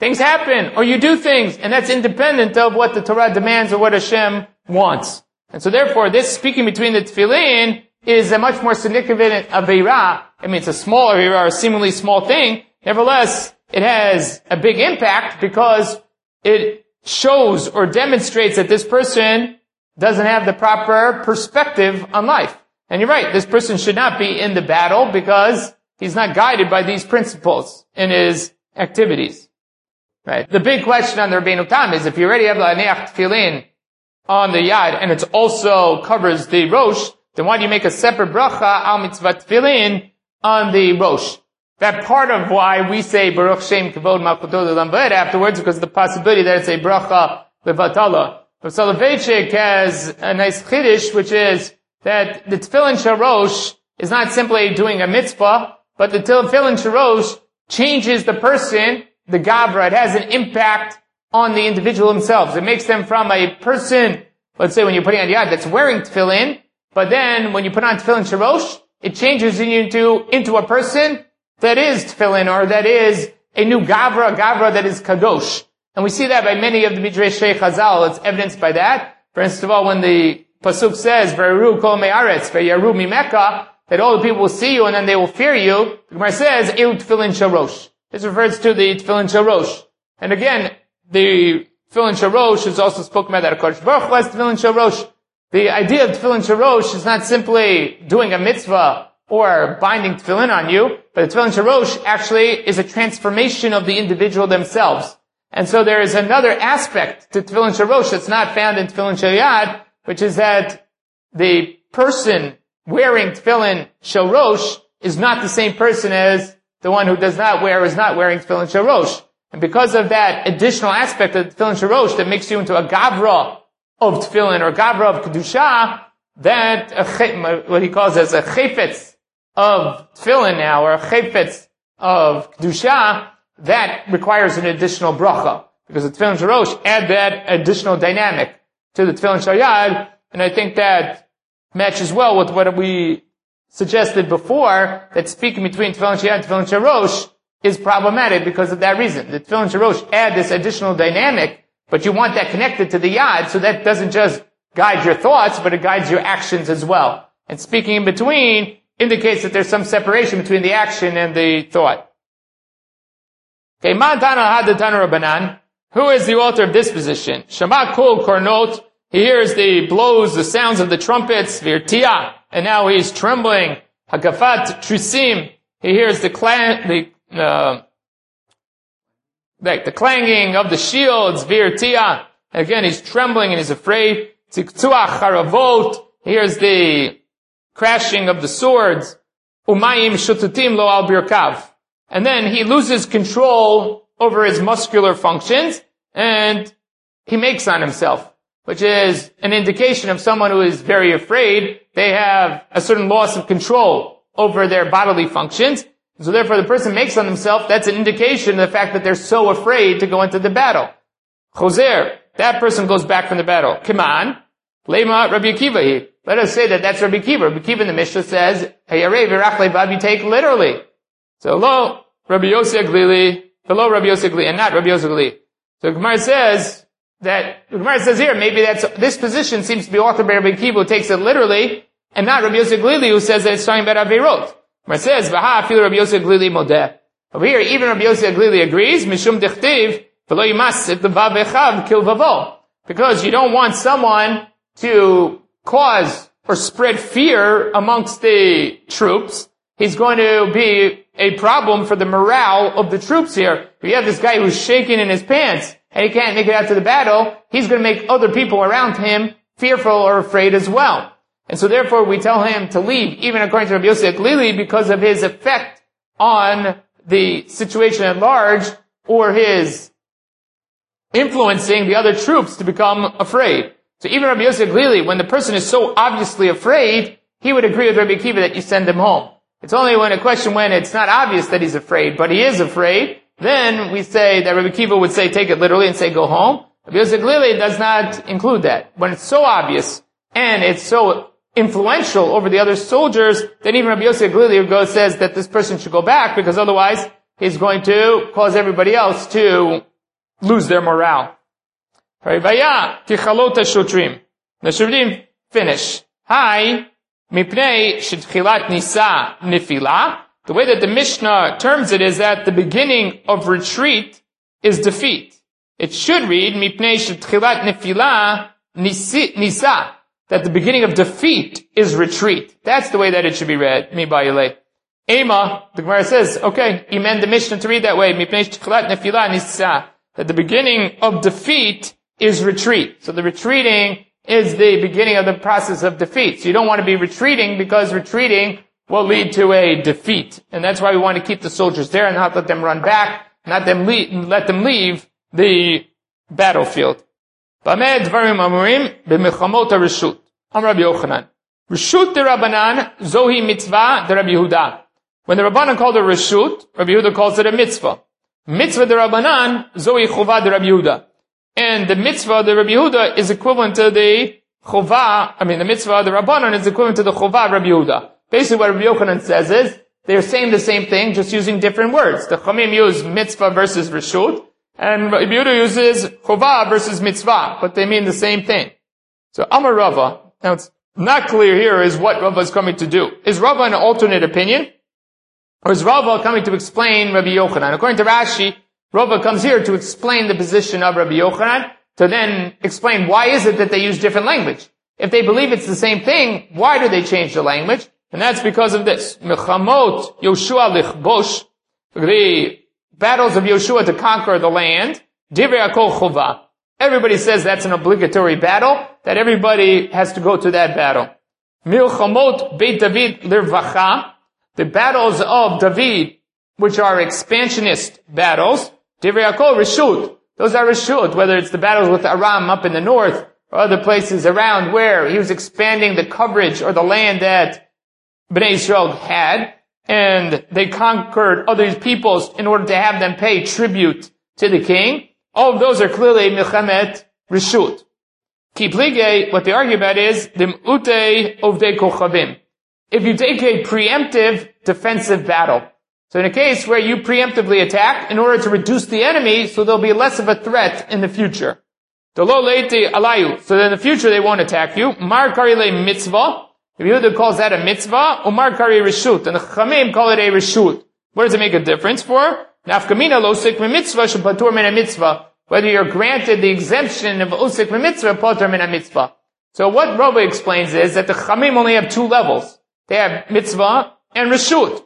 things happen, or you do things, and that's independent of what the Torah demands or what Hashem wants. And so therefore, this speaking between the tefillin is a much more significant aveira. I mean, it's a smaller aveira, or a seemingly small thing. Nevertheless, it has a big impact because it shows or demonstrates that this person doesn't have the proper perspective on life. And you're right, this person should not be in the battle because he's not guided by these principles in his activities. Right? The big question on the Rabbeinu Tam is if you already have the Aneach Tefillin on the Yad and it also covers the Rosh, then why do you make a separate bracha al mitzvah Tefillin on the Rosh? That part of why we say Baruch Shem Kavod Malchuto L'Olam Va'ed afterwards because of the possibility that it's a bracha levatala. But Soloveitchik has a nice chiddush, which is that the Tefillin Sharosh is not simply doing a mitzvah, but the Tefillin Sharosh changes the person, the Gavra. It has an impact on the individual themselves. It makes them from a person, let's say when you're putting on Yad, that's wearing Tefillin, but then when you put on Tefillin Sharosh, it changes you into, into a person that is Tefillin, or that is a new Gavra, a Gavra that is Kadosh. And we see that by many of the Midrashei Chazal. It's evidenced by that. For instance of all, when the Pasuk says, V'yaru kol me'aretz, v'yaru mimeka, that all the people will see you and then they will fear you, the Gemara says, Eu Tefillin Sharosh. This refers to the Tefillin Sharosh. And again, the Tefillin Sharosh is also spoken about that HaKadosh Baruch Hu has Tefillin Sharosh. The idea of Tefillin Sharosh is not simply doing a mitzvah or binding Tefillin on you, but the Tefillin Sharosh actually is a transformation of the individual themselves. And so there is another aspect to Tefillin Sharosh that's not found in Tefillin Shayad, which is that the person wearing Tefillin Sharosh is not the same person as the one who does not wear, is not wearing Tefillin Sharosh. And because of that additional aspect of Tefillin Sharosh that makes you into a Gavra of Tefillin or Gavra of Kedusha, that, uh, what he calls as a Chefetz of Tefillin now, or a Chefetz of Kedusha, that requires an additional bracha. Because the Tefillin Sharosh add that additional dynamic to the Tefillin Shayad, and I think that matches well with what we suggested before, that speaking between Tefillin Shayad and Tefillin Sharosh is problematic because of that reason. The Tefillin Sharosh add this additional dynamic, but you want that connected to the Yad, so that doesn't just guide your thoughts, but it guides your actions as well. And speaking in between indicates that there's some separation between the action and the thought. Okay, Man Tana Had Tana Rabbanan. Who is the author of this position? Shama Kol Kornot. He hears the blows, the sounds of the trumpets, Virtia, and now he's trembling. Hakafat Trisim. He hears the clang, the, uh, like the clanging of the shields, Virtia. Again, he's trembling and he's afraid. Tziktuach Haravot. He hears the crashing of the swords. Umayim Shututim Lo Al Birkav. And then he loses control over his muscular functions, and he makes on himself, which is an indication of someone who is very afraid. They have a certain loss of control over their bodily functions. So therefore the person makes on himself, that's an indication of the fact that they're so afraid to go into the battle. Choser, that person goes back from the battle. Kiman, Lema Rabbi Akiva. Let us say that that's Rabbi Akiva. Rabbi Akiva in the Mishnah says, Hayarei v'rach levav, you take literally. So lo Rabbi Yossi Aglili, below Rabbi Yossi Aglili, and not Rabbi Yossi Aglili. So Gemara says that, Gemara says here, maybe that's, this position seems to be authored by Rabbi Akiva who takes it literally, and not Rabbi Yossi Aglili who says that it's talking about Averot. Gemara says, Vaha afilu Rabbi Yossi Aglili modeh. Over here, even Rabbi Yossi Aglili agrees, Mishum dichtiv, v'lo yimas et levav echav kil vavo. Because you don't want someone to cause or spread fear amongst the troops. He's going to be a problem for the morale of the troops here. If you have this guy who's shaking in his pants and he can't make it out to the battle, he's going to make other people around him fearful or afraid as well. And so therefore we tell him to leave, even according to Rabbi Yossi Aglili, because of his effect on the situation at large, or his influencing the other troops to become afraid. So even Rabbi Yossi Aglili, when the person is so obviously afraid, he would agree with Rabbi Akiva that you send him home. It's only when a question when it's not obvious that he's afraid, but he is afraid, then we say that Rabbi Akiva would say take it literally and say go home. Rabbi Yossi Aglili does not include that. When it's so obvious and it's so influential over the other soldiers, then even Rabbi Yossi Aglili says that this person should go back, because otherwise he's going to cause everybody else to lose their morale. Vaya tichalota shotrim. The Shoftim finish. Hi, mipnei shitchilat nisa nifila. The way that the Mishnah terms it is that the beginning of retreat is defeat. It should read, mipnei shitchilat nifila nisa. That the beginning of defeat is retreat. That's the way that it should be read. Mi bayile. Ema, the Gemara says, okay, you meant the Mishnah to read that way. Mipnei shitchilat nifila nisa. That the beginning of defeat is retreat. So the retreating is the beginning of the process of defeat. So you don't want to be retreating because retreating will lead to a defeat. And that's why we want to keep the soldiers there and not let them run back, not them leave, let them leave the battlefield. Bameh dvarim amurim b'milchamot hareshut. Am Rabbi Yochanan. Reshut de Rabbanan zohi mitzvah de Rabbi Yehuda. When the Rabbanan called it reshut, Rabbi Yehuda calls it a mitzvah. Mitzvah de Rabbanan zohi chuvah de Rabbi Yehuda. And the mitzvah of the Rabbi Yehuda is equivalent to the chovah, I mean the mitzvah of the Rabbanan is equivalent to the chovah of Rabbi Yehuda. Basically what Rabbi Yochanan says is, they're saying the same thing, just using different words. The Chamim use mitzvah versus reshut, and Rabbi Yehuda uses chovah versus mitzvah, but they mean the same thing. So Amar Rava, now it's not clear here is what Rava is coming to do. Is Rava an alternate opinion? Or is Rava coming to explain Rabbi Yochanan? According to Rashi, Rava comes here to explain the position of Rabbi Yochanan, to then explain why is it that they use different language. If they believe it's the same thing, why do they change the language? And that's because of this. Milchamot Yoshua lichbosh, the battles of Yoshua to conquer the land, divrei hakol chova. Everybody says that's an obligatory battle, that everybody has to go to that battle. Milchamot Beit David lirvacha, the battles of David, which are expansionist battles, divrei hakol reshut. Those are reshut, whether it's the battles with Aram up in the north, or other places around where he was expanding the coverage or the land that Bnei Yisrael had, and they conquered other peoples in order to have them pay tribute to the king. All of those are clearly milchemet reshut. Ki plige, what they argue about is, dim'ute ovdei kochavim. If you take a preemptive defensive battle, so in a case where you preemptively attack in order to reduce the enemy so there'll be less of a threat in the future. The lo leiti alayu, so that in the future they won't attack you. Mar kari le mitzvah. If Yehuda calls that a mitzvah, umar kari reshut, and the Chamim call it a reshut. What does it make a difference for? Nafkamina lo sik mitzvah shepatur min a mitzvah. Whether you're granted the exemption of usik mitzvah, patur min a mitzvah. So what Rava explains is that the Chamim only have two levels. They have mitzvah and reshut.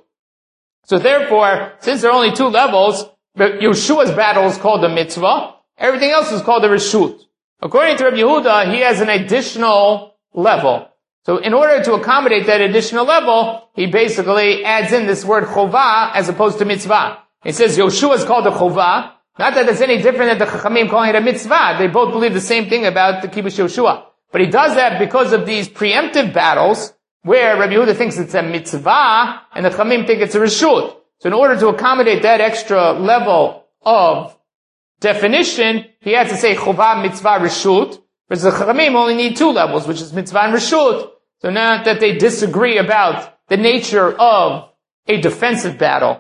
So therefore, since there are only two levels, Yeshua's battle is called a mitzvah, everything else is called a reshut. According to Rabbi Yehuda, he has an additional level. So in order to accommodate that additional level, he basically adds in this word chovah as opposed to mitzvah. He says Yeshua is called a chovah, not that it's any different than the Chachamim calling it a mitzvah. They both believe the same thing about the Kibush Yeshua. But he does that because of these preemptive battles, where Rabbi Yehuda thinks it's a mitzvah, and the Chachamim think it's a reshut. So in order to accommodate that extra level of definition, he had to say chovah, mitzvah, reshut, whereas the Chachamim only need two levels, which is mitzvah and reshut. So not that they disagree about the nature of a defensive battle,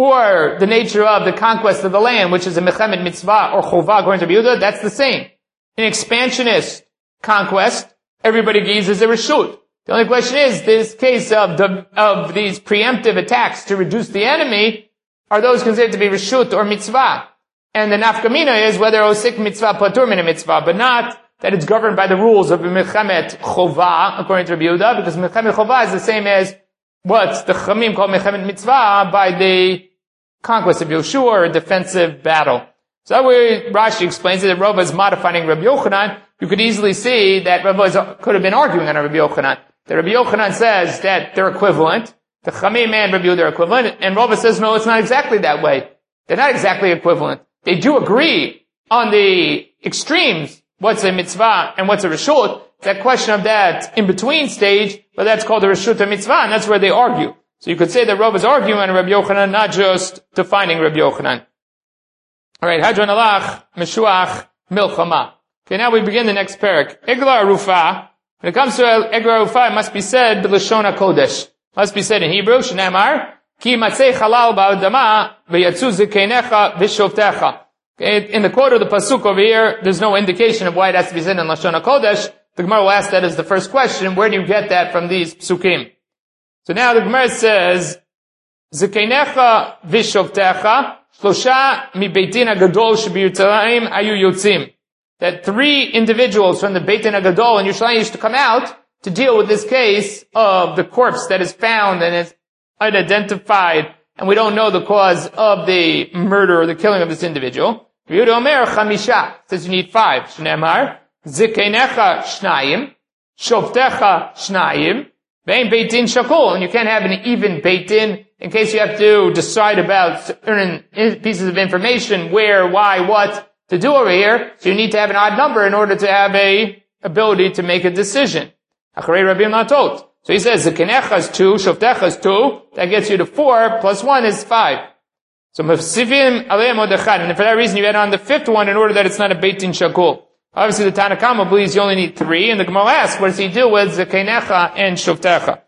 or the nature of the conquest of the land, which is a mechemet mitzvah or chovah according to Rabbi Yehuda, that's the same. In expansionist conquest, everybody uses a reshut. The only question is, this case of the, of these preemptive attacks to reduce the enemy, are those considered to be reshut or mitzvah? And the nafkamina is whether osik mitzvah patur min a mitzvah, but not that it's governed by the rules of mechemet chovah, according to Rabbi Yehuda, because mechemet chovah is the same as what the Chamim call mechemet mitzvah by the conquest of Yeshua or a defensive battle. So that way Rashi explains it, that Rava is modifying Rabbi Yochanan. You could easily see that Rava is, could have been arguing on Rabbi Yochanan. That Rabbi Yochanan says that they're equivalent. The Chamim and Rabbi Yehuda are equivalent. And Rava says, no, it's not exactly that way. They're not exactly equivalent. They do agree on the extremes, what's a mitzvah and what's a reshut. That question of that in-between stage, but that's called a reshut or mitzvah, and that's where they argue. So you could say that Rava is arguing on Rabbi Yochanan, not just defining Rabbi Yochanan. Alright, Hadron Alach, Meshuach, Milchama. Okay, now we begin the next parak. Egla Arufah. When it comes to Egla Arufah, it must be said b'Lashon HaKodesh. Must be said in Hebrew, Shnamar, Ki matzei chalal ba'odama, v'yatzu zekeinecha v'shovtecha. In the quote of the pasuk over here, there's no indication of why it has to be said in Lashon HaKodesh. The Gemara will ask that as the first question. Where do you get that from these psukim? So now the Gemara says, Zekeinecha vishovtecha shlosha mi beitin hagadol shebiyerushalayim ayu yotzim. That three individuals from the Beit Din HaGadol in Yerushalayim used to come out to deal with this case of the corpse that is found and is unidentified, and we don't know the cause of the murder or the killing of this individual. Yehuda Omer Chamisha says you need five. Shneimar Zikeinecha Shnayim, Shovtecha Shnayim, Vein Beit Din Shakul, and you can't have an even Beit Din in case you have to decide about certain pieces of information, where, why, what to do over here. So you need to have an odd number in order to have a ability to make a decision. Acharei Rabbi Natot. So he says, Zikenecha is two, Shovtecha is two, that gets you to four, plus one is five. So Mefsivim Aleim Od Echad, and for that reason you add on the fifth one in order that it's not a Beit Din Shakul. Obviously the Tanna Kama believes you only need three, and the Gemara asks, what does he do with Zikenecha and Shovtecha?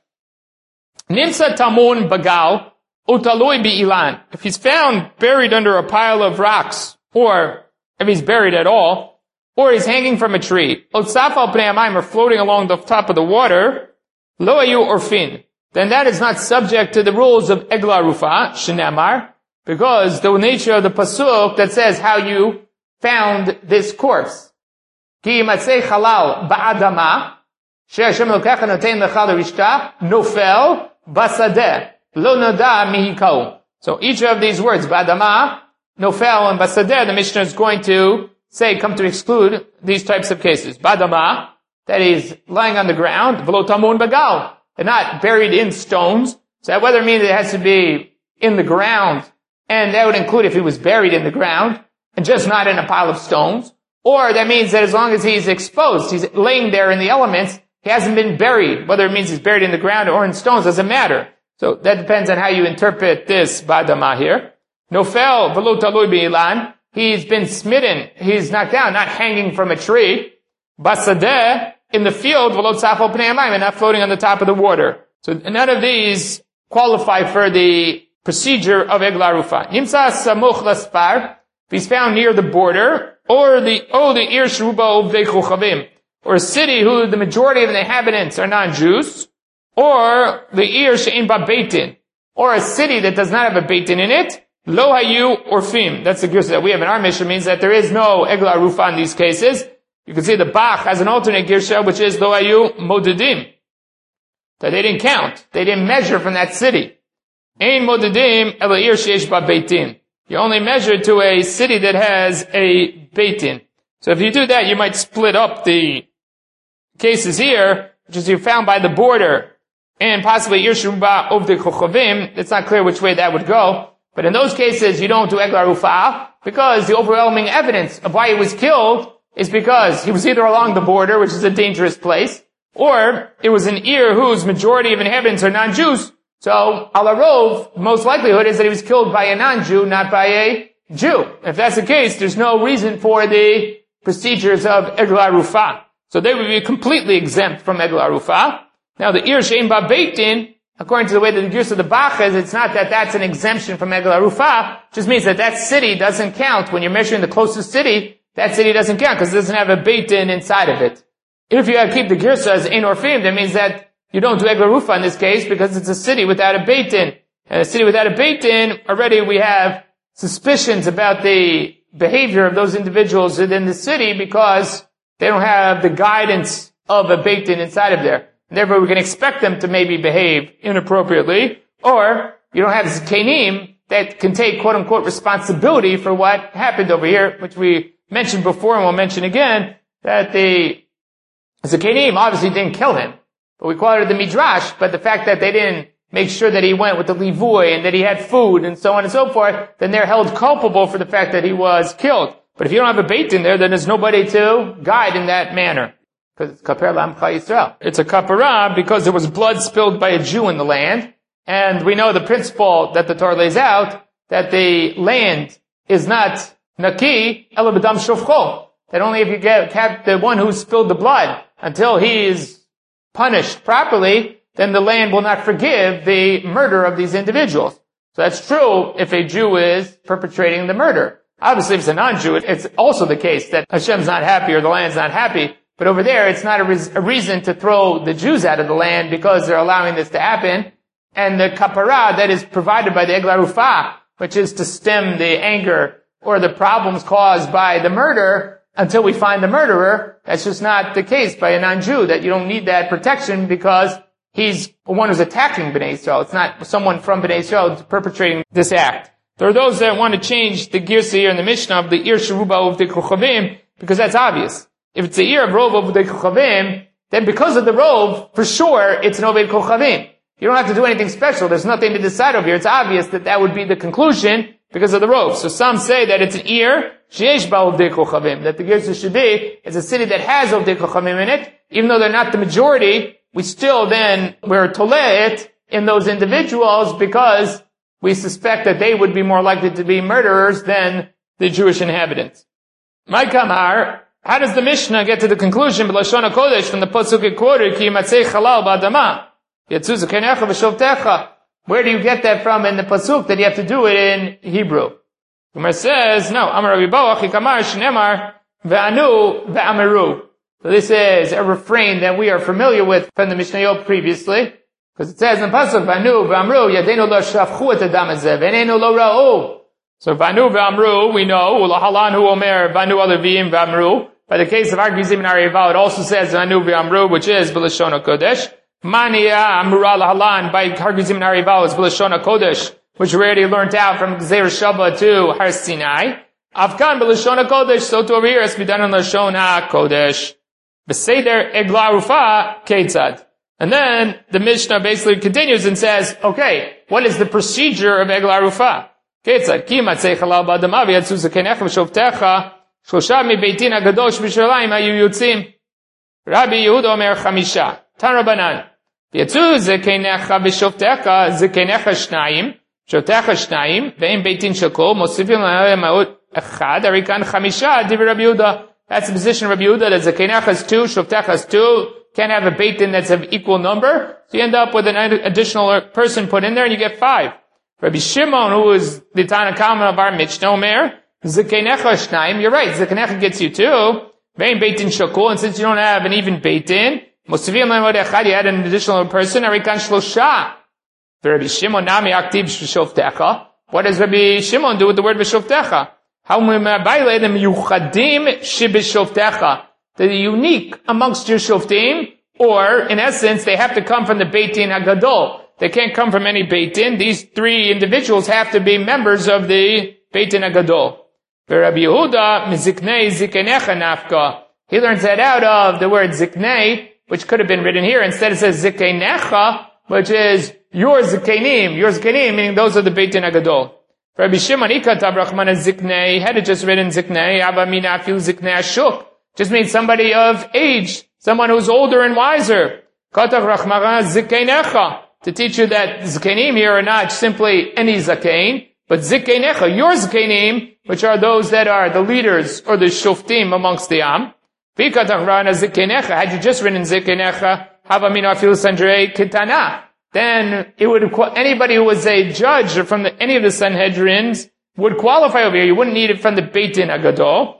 Nimsa Tamun Bagal, Utalui Bi'ilan. If he's found buried under a pile of rocks, or if he's buried at all, or he's hanging from a tree, Otsafa al Pnei Hamayim, or floating along the top of the water, Lo Ayu Orfin, then that is not subject to the rules of Egla Rufa, Shenamar, because the nature of the pasuk that says how you found this corpse. Ki Matzei Chalal Ba'adama, She Hashem Elokecha Notein Lecha L'Rishta, Nofel Basadeh, Lo Noda Mihikau. So each of these words, Ba'adama, Nofel, and Basadeh, the Mishnah is going to say, come to exclude these types of cases. Ba'adama, that is lying on the ground, V'lo Tamun Bagal. They're not buried in stones. So that whether it means it has to be in the ground, and that would include if he was buried in the ground, and just not in a pile of stones, or that means that as long as he's exposed, he's laying there in the elements, he hasn't been buried. Whether it means he's buried in the ground or in stones doesn't matter. So that depends on how you interpret this Ba'adama here. Nofel V'lo Talui Bi'ilan, he's been smitten, he's knocked down, not hanging from a tree. Basadeh, in the field, V'lo Tzaf al Pnei Hamayim, and not floating on the top of the water. So none of these qualify for the procedure of Egla Rufa. Nimsa Samuch Laspar, if he's found near the border, or the, oh, the Ir Shruba Uvdei Chuchavim, or a city who the majority of the inhabitants are non-Jews, or the Ir She'in Ba Beit Din, or a city that does not have a Beit Din in it, Lo Hayu Orfim. That's the girsa that we have in our Mishnah, means that there is no Egla Rufa in these cases. You can see the Bach has an alternate girsha, which is Lo Hayu Modedim. That they didn't count. They didn't measure from that city. Ein Modedim Ela Ir She'esh Ba Beit Din. You only measure to a city that has a Beit Din. So if you do that, you might split up the cases here, which is you're found by the border, and possibly Ir Shruba Uvdei Chuchavim. It's not clear which way that would go. But in those cases, you don't do Egla Rufa, because the overwhelming evidence of why he was killed is because he was either along the border, which is a dangerous place, or it was an Ir whose majority of inhabitants are non-Jews. So, ala rov, most likelihood is that he was killed by a non-Jew, not by a Jew. If that's the case, there's no reason for the procedures of Egla Rufa. So they would be completely exempt from Egla Rufa. Now the Ir She'in Ba Beit Din, according to the way that the Girsa of the Bach is, it's not that that's an exemption from Egla Rufa, it just means that that city doesn't count. When you're measuring the closest city, that city doesn't count because it doesn't have a Beit Din inside of it. If you keep the Girsa as Ein Orfim, that means that you don't do Egla Rufa in this case because it's a city without a Beit Din. And a city without a Beit Din, already we have suspicions about the behavior of those individuals within the city because they don't have the guidance of a Beit Din inside of there. And therefore we can expect them to maybe behave inappropriately, or you don't have Zikanim that can take quote unquote responsibility for what happened over here, which we mentioned before and we'll mention again, that the Zikanim obviously didn't kill him. But we call it the Midrash, but the fact that they didn't make sure that he went with the Livuy and that he had food and so on and so forth, then they're held culpable for the fact that he was killed. But if you don't have a Beit Din there, then there's nobody to guide in that manner. Because it's Kaper L'Amcha Yisrael. It's a Kaperah because there was blood spilled by a Jew in the land. And we know the principle that the Torah lays out, that the land is not Naki, Ela B'dam Shofcho. That only if you get, have the one who spilled the blood until he is punished properly, then the land will not forgive the murder of these individuals. So that's true if a Jew is perpetrating the murder. Obviously, if it's a non-Jew, it's also the case that Hashem's not happy or the land's not happy. But over there, it's not a, re- a reason to throw the Jews out of the land because they're allowing this to happen. And the kapara that is provided by the Eglah Rufah, which is to stem the anger or the problems caused by the murder until we find the murderer, that's just not the case by a non-Jew, that you don't need that protection because he's the one who's attacking Bnei Yisrael. It's not someone from Bnei Yisrael perpetrating this act. There are those that want to change the girsa here in the Mishnah of the Ir Sheruba of the Kochavim because that's obvious. If it's the ear of Rov of the Kochavim, then because of the Rov, for sure, it's an Oved Kochavim. You don't have to do anything special. There's nothing to decide over here. It's obvious that that would be the conclusion because of the Rov. So some say that it's an ear, Sheyesh Ba Oved Kochavim, that the Girsa should be, it's a city that has Oved Kochavim in it. Even though they're not the majority, we still then, we're Toleh in those individuals because we suspect that they would be more likely to be murderers than the Jewish inhabitants. My Kamar, how does the Mishnah get to the conclusion, B'Lashon HaKodesh, from the Pasuk quoted, Ki Yimatzei Chalal Ba'adama, Yatzu Zekenecha V'Shovtecha? Where do you get that from in the Pasuk that you have to do it in Hebrew? Gemara says, no, Amar Rabbi Boach, Ikamar, Shnemar, Ve'anu, Ve'amaru. So this is a refrain that we are familiar with from the Mishnayot previously, because it says in the Pasuk, Ve'anu, Ve'amru, Yadeinu Lo Shafchu Et Adam Hazeh, Ve'neinu Lo Ra'u. So Vanu V'amru, we know, Ulahalan Hu Omer, Vanu Alevim V'amru. By the case of Arguzim and Arival, it also says Vanu V'amru, which is B'Lashon HaKodesh. Mania Amura Lahalan, by Arguzim and Arival, is B'Lashon HaKodesh, which we already learned out from Gzeir Shabbat to Har Sinai. Avkan B'Lashon HaKodesh, so to over here, it's B'dan on Lashon HaKodesh. B'Seder Eglah Rufa Ketzad. And then the Mishnah basically continues and says, okay, what is the procedure of Eglah Rufa? Ketzad, ki matzei chalal ba'adama v'yatzu zekenecha v'shovtecha shlosha mibeitin hagadosh b'Yerushalayim hayu yotzim. Rabbi Yehuda omer chamisha. Tan Rabbanan. V'yatzu zekenecha v'shovtecha zekenecha shnayim shovtecha shnayim ve'im beitin shakol mosifim la'alem ma'ut echad arikan chamisha divrei Rabbi Yehuda. That's the position of Rabbi Yehuda, that zekenecha is two, shovtecha is two. Can't have a beitin that's of equal number. So you end up with an additional person put in there and you get five. Rabbi Shimon, who is the Tana Kama of our Mishnah, Omer, Zekenecha Shnaim, you're right, Zekenecha gets you two. Vein Beitin Shakul, and since you don't have an even Beitin, Mosivim Lemod Echad, you add an additional person, Arikan Shlosha. Rabbi Shimon, Nami Aktiv Shoftecha. What does Rabbi Shimon do with the word V'Shoftecha? How Mebaile them Yuchadim Shibishoftecha. They're unique amongst your Shoftim, or, in essence, they have to come from the Beitin HaGadol. They can't come from any Beitin. These three individuals have to be members of the Beitin HaGadol. Rabbi Yehuda, Miziknei Zikenecha Nafka. He learns that out of the word Ziknei, which could have been written here. Instead it says Zikenecha, which is your Zikenim. Your Zikenim, meaning those are the Beitin HaGadol. Rabbi Shimon Ikatab Rachmana Ziknei, had it just written Ziknei, Abba Mina Afil Ziknei Ashuk. Just means somebody of age, someone who's older and wiser. Katav Rachmana Zikenecha. To teach you that Zikenim here are not simply any Zakein, but Zikenecha, your Zikenim, which are those that are the leaders or the Shoftim amongst the Am. Had you just written Zikenecha, Havamina Afil Sandrei Kitana, then it would, anybody who was a judge or from the, any of the Sanhedrins would qualify over here. You wouldn't need it from the Beitin HaGadol.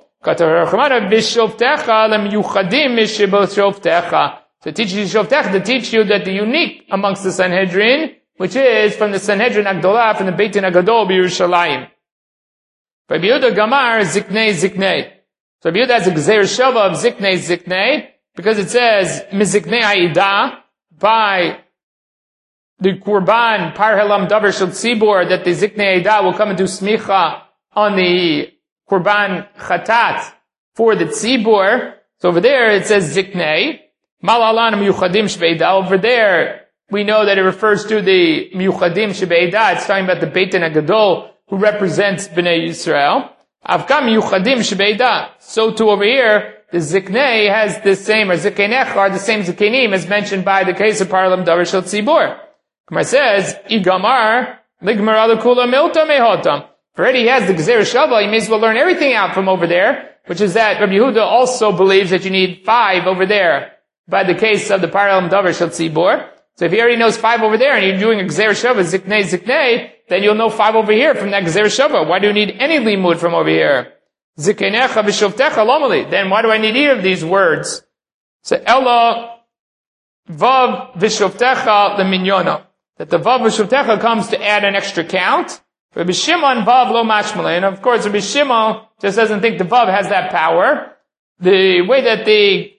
So teach you Shoftech, to teach you that the unique amongst the Sanhedrin, which is from the Sanhedrin Agdolah, from the Beitin HaGadol b'Yerushalayim. Rabbi Yehuda Gamar, Ziknei, Ziknei. So Rabbi Yehuda has a Gzeir Shava of Ziknei, Ziknei, because it says, Miziknei Ha'ida, by the Kurban, Par Helam Davar Shel Tzibor, that the Ziknei Ha'ida will come and do Smicha on the Kurban Chatat for the Tzibor. So over there it says Ziknei. Malalan Miyuchadim Shbeida. Over there, we know that it refers to the Miyuchadim Shbeida. It's talking about the Beitin HaGadol, who represents Bnei Yisrael. Avkam Miyuchadim Shbeida. So too over here, the Ziknei has the same, or Zikenecha are the same Zikenim as mentioned by the case of Parlam Davar Shel Tzibor. Gemara says, Igamar, Ligmar Alakula Milta Mehotam. Already he has the Gzeir Shava, he may as well learn everything out from over there, which is that Rabbi Yehuda also believes that you need five over there, by the case of the Parlam Davar Shel Tzibor. So if he already knows five over there, and you're doing a Gzeir Shava, Ziknei, Ziknei, then you'll know five over here from that Gezer Shava. Why do you need any limud from over here? Zikenecha v'shoftecha lomali. Then why do I need either of these words? So Ella vav v'shoftecha leminyona. That the vav v'shoftecha comes to add an extra count. Rabbi Shimon vav lo mashmalei. And of course Rabbi Shimon just doesn't think the vav has that power. The way that the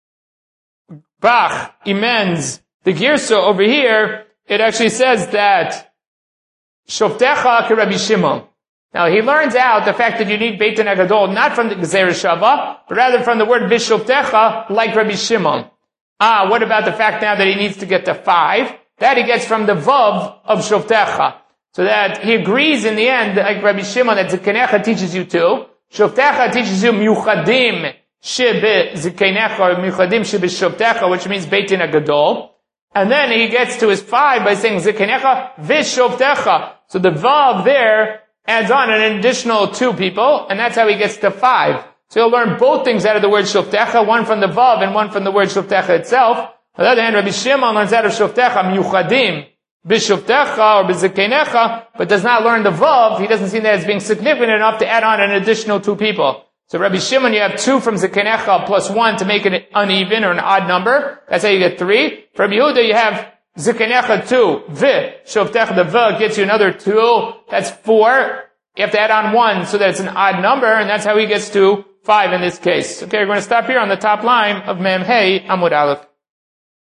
Bach amends the Girsa over here, it actually says that Shoftecha ke Rabbi Shimon. Now he learns out the fact that you need Beit Hagadol not from the Gezer Shava, but rather from the word Vishoftecha, like Rabbi Shimon. Ah, what about the fact now that he needs to get to five? That he gets from the Vav of Shoftecha. So that he agrees in the end, like Rabbi Shimon, that Zikenecha teaches you two. Shoftecha teaches you Miuchadim Shebe Zikenecha, or Miuchadim Shebe Shoftecha, which means Beit Hagadol. And then he gets to his five by saying Zikenecha Vishoftecha. So the Vav there adds on an additional two people, and that's how he gets to five. So he'll learn both things out of the word Shoftecha, one from the Vav and one from the word Shoftecha itself. On the other hand, Rabbi Shimon learns out of Shoftecha Miuchadim Bishoftecha or Bizikenecha, but does not learn the Vav. He doesn't see that as being significant enough to add on an additional two people. So Rabbi Shimon, you have two from Zikenecha plus one to make it uneven or an odd number. That's how you get three. For Rabbi Yehuda, you have Zikenecha two, V, Shoftecha, the V gets you another two. That's four. You have to add on one so that it's an odd number, and that's how he gets to five in this case. Okay, we're going to stop here on the top line of Mem Hey Amud Aleph.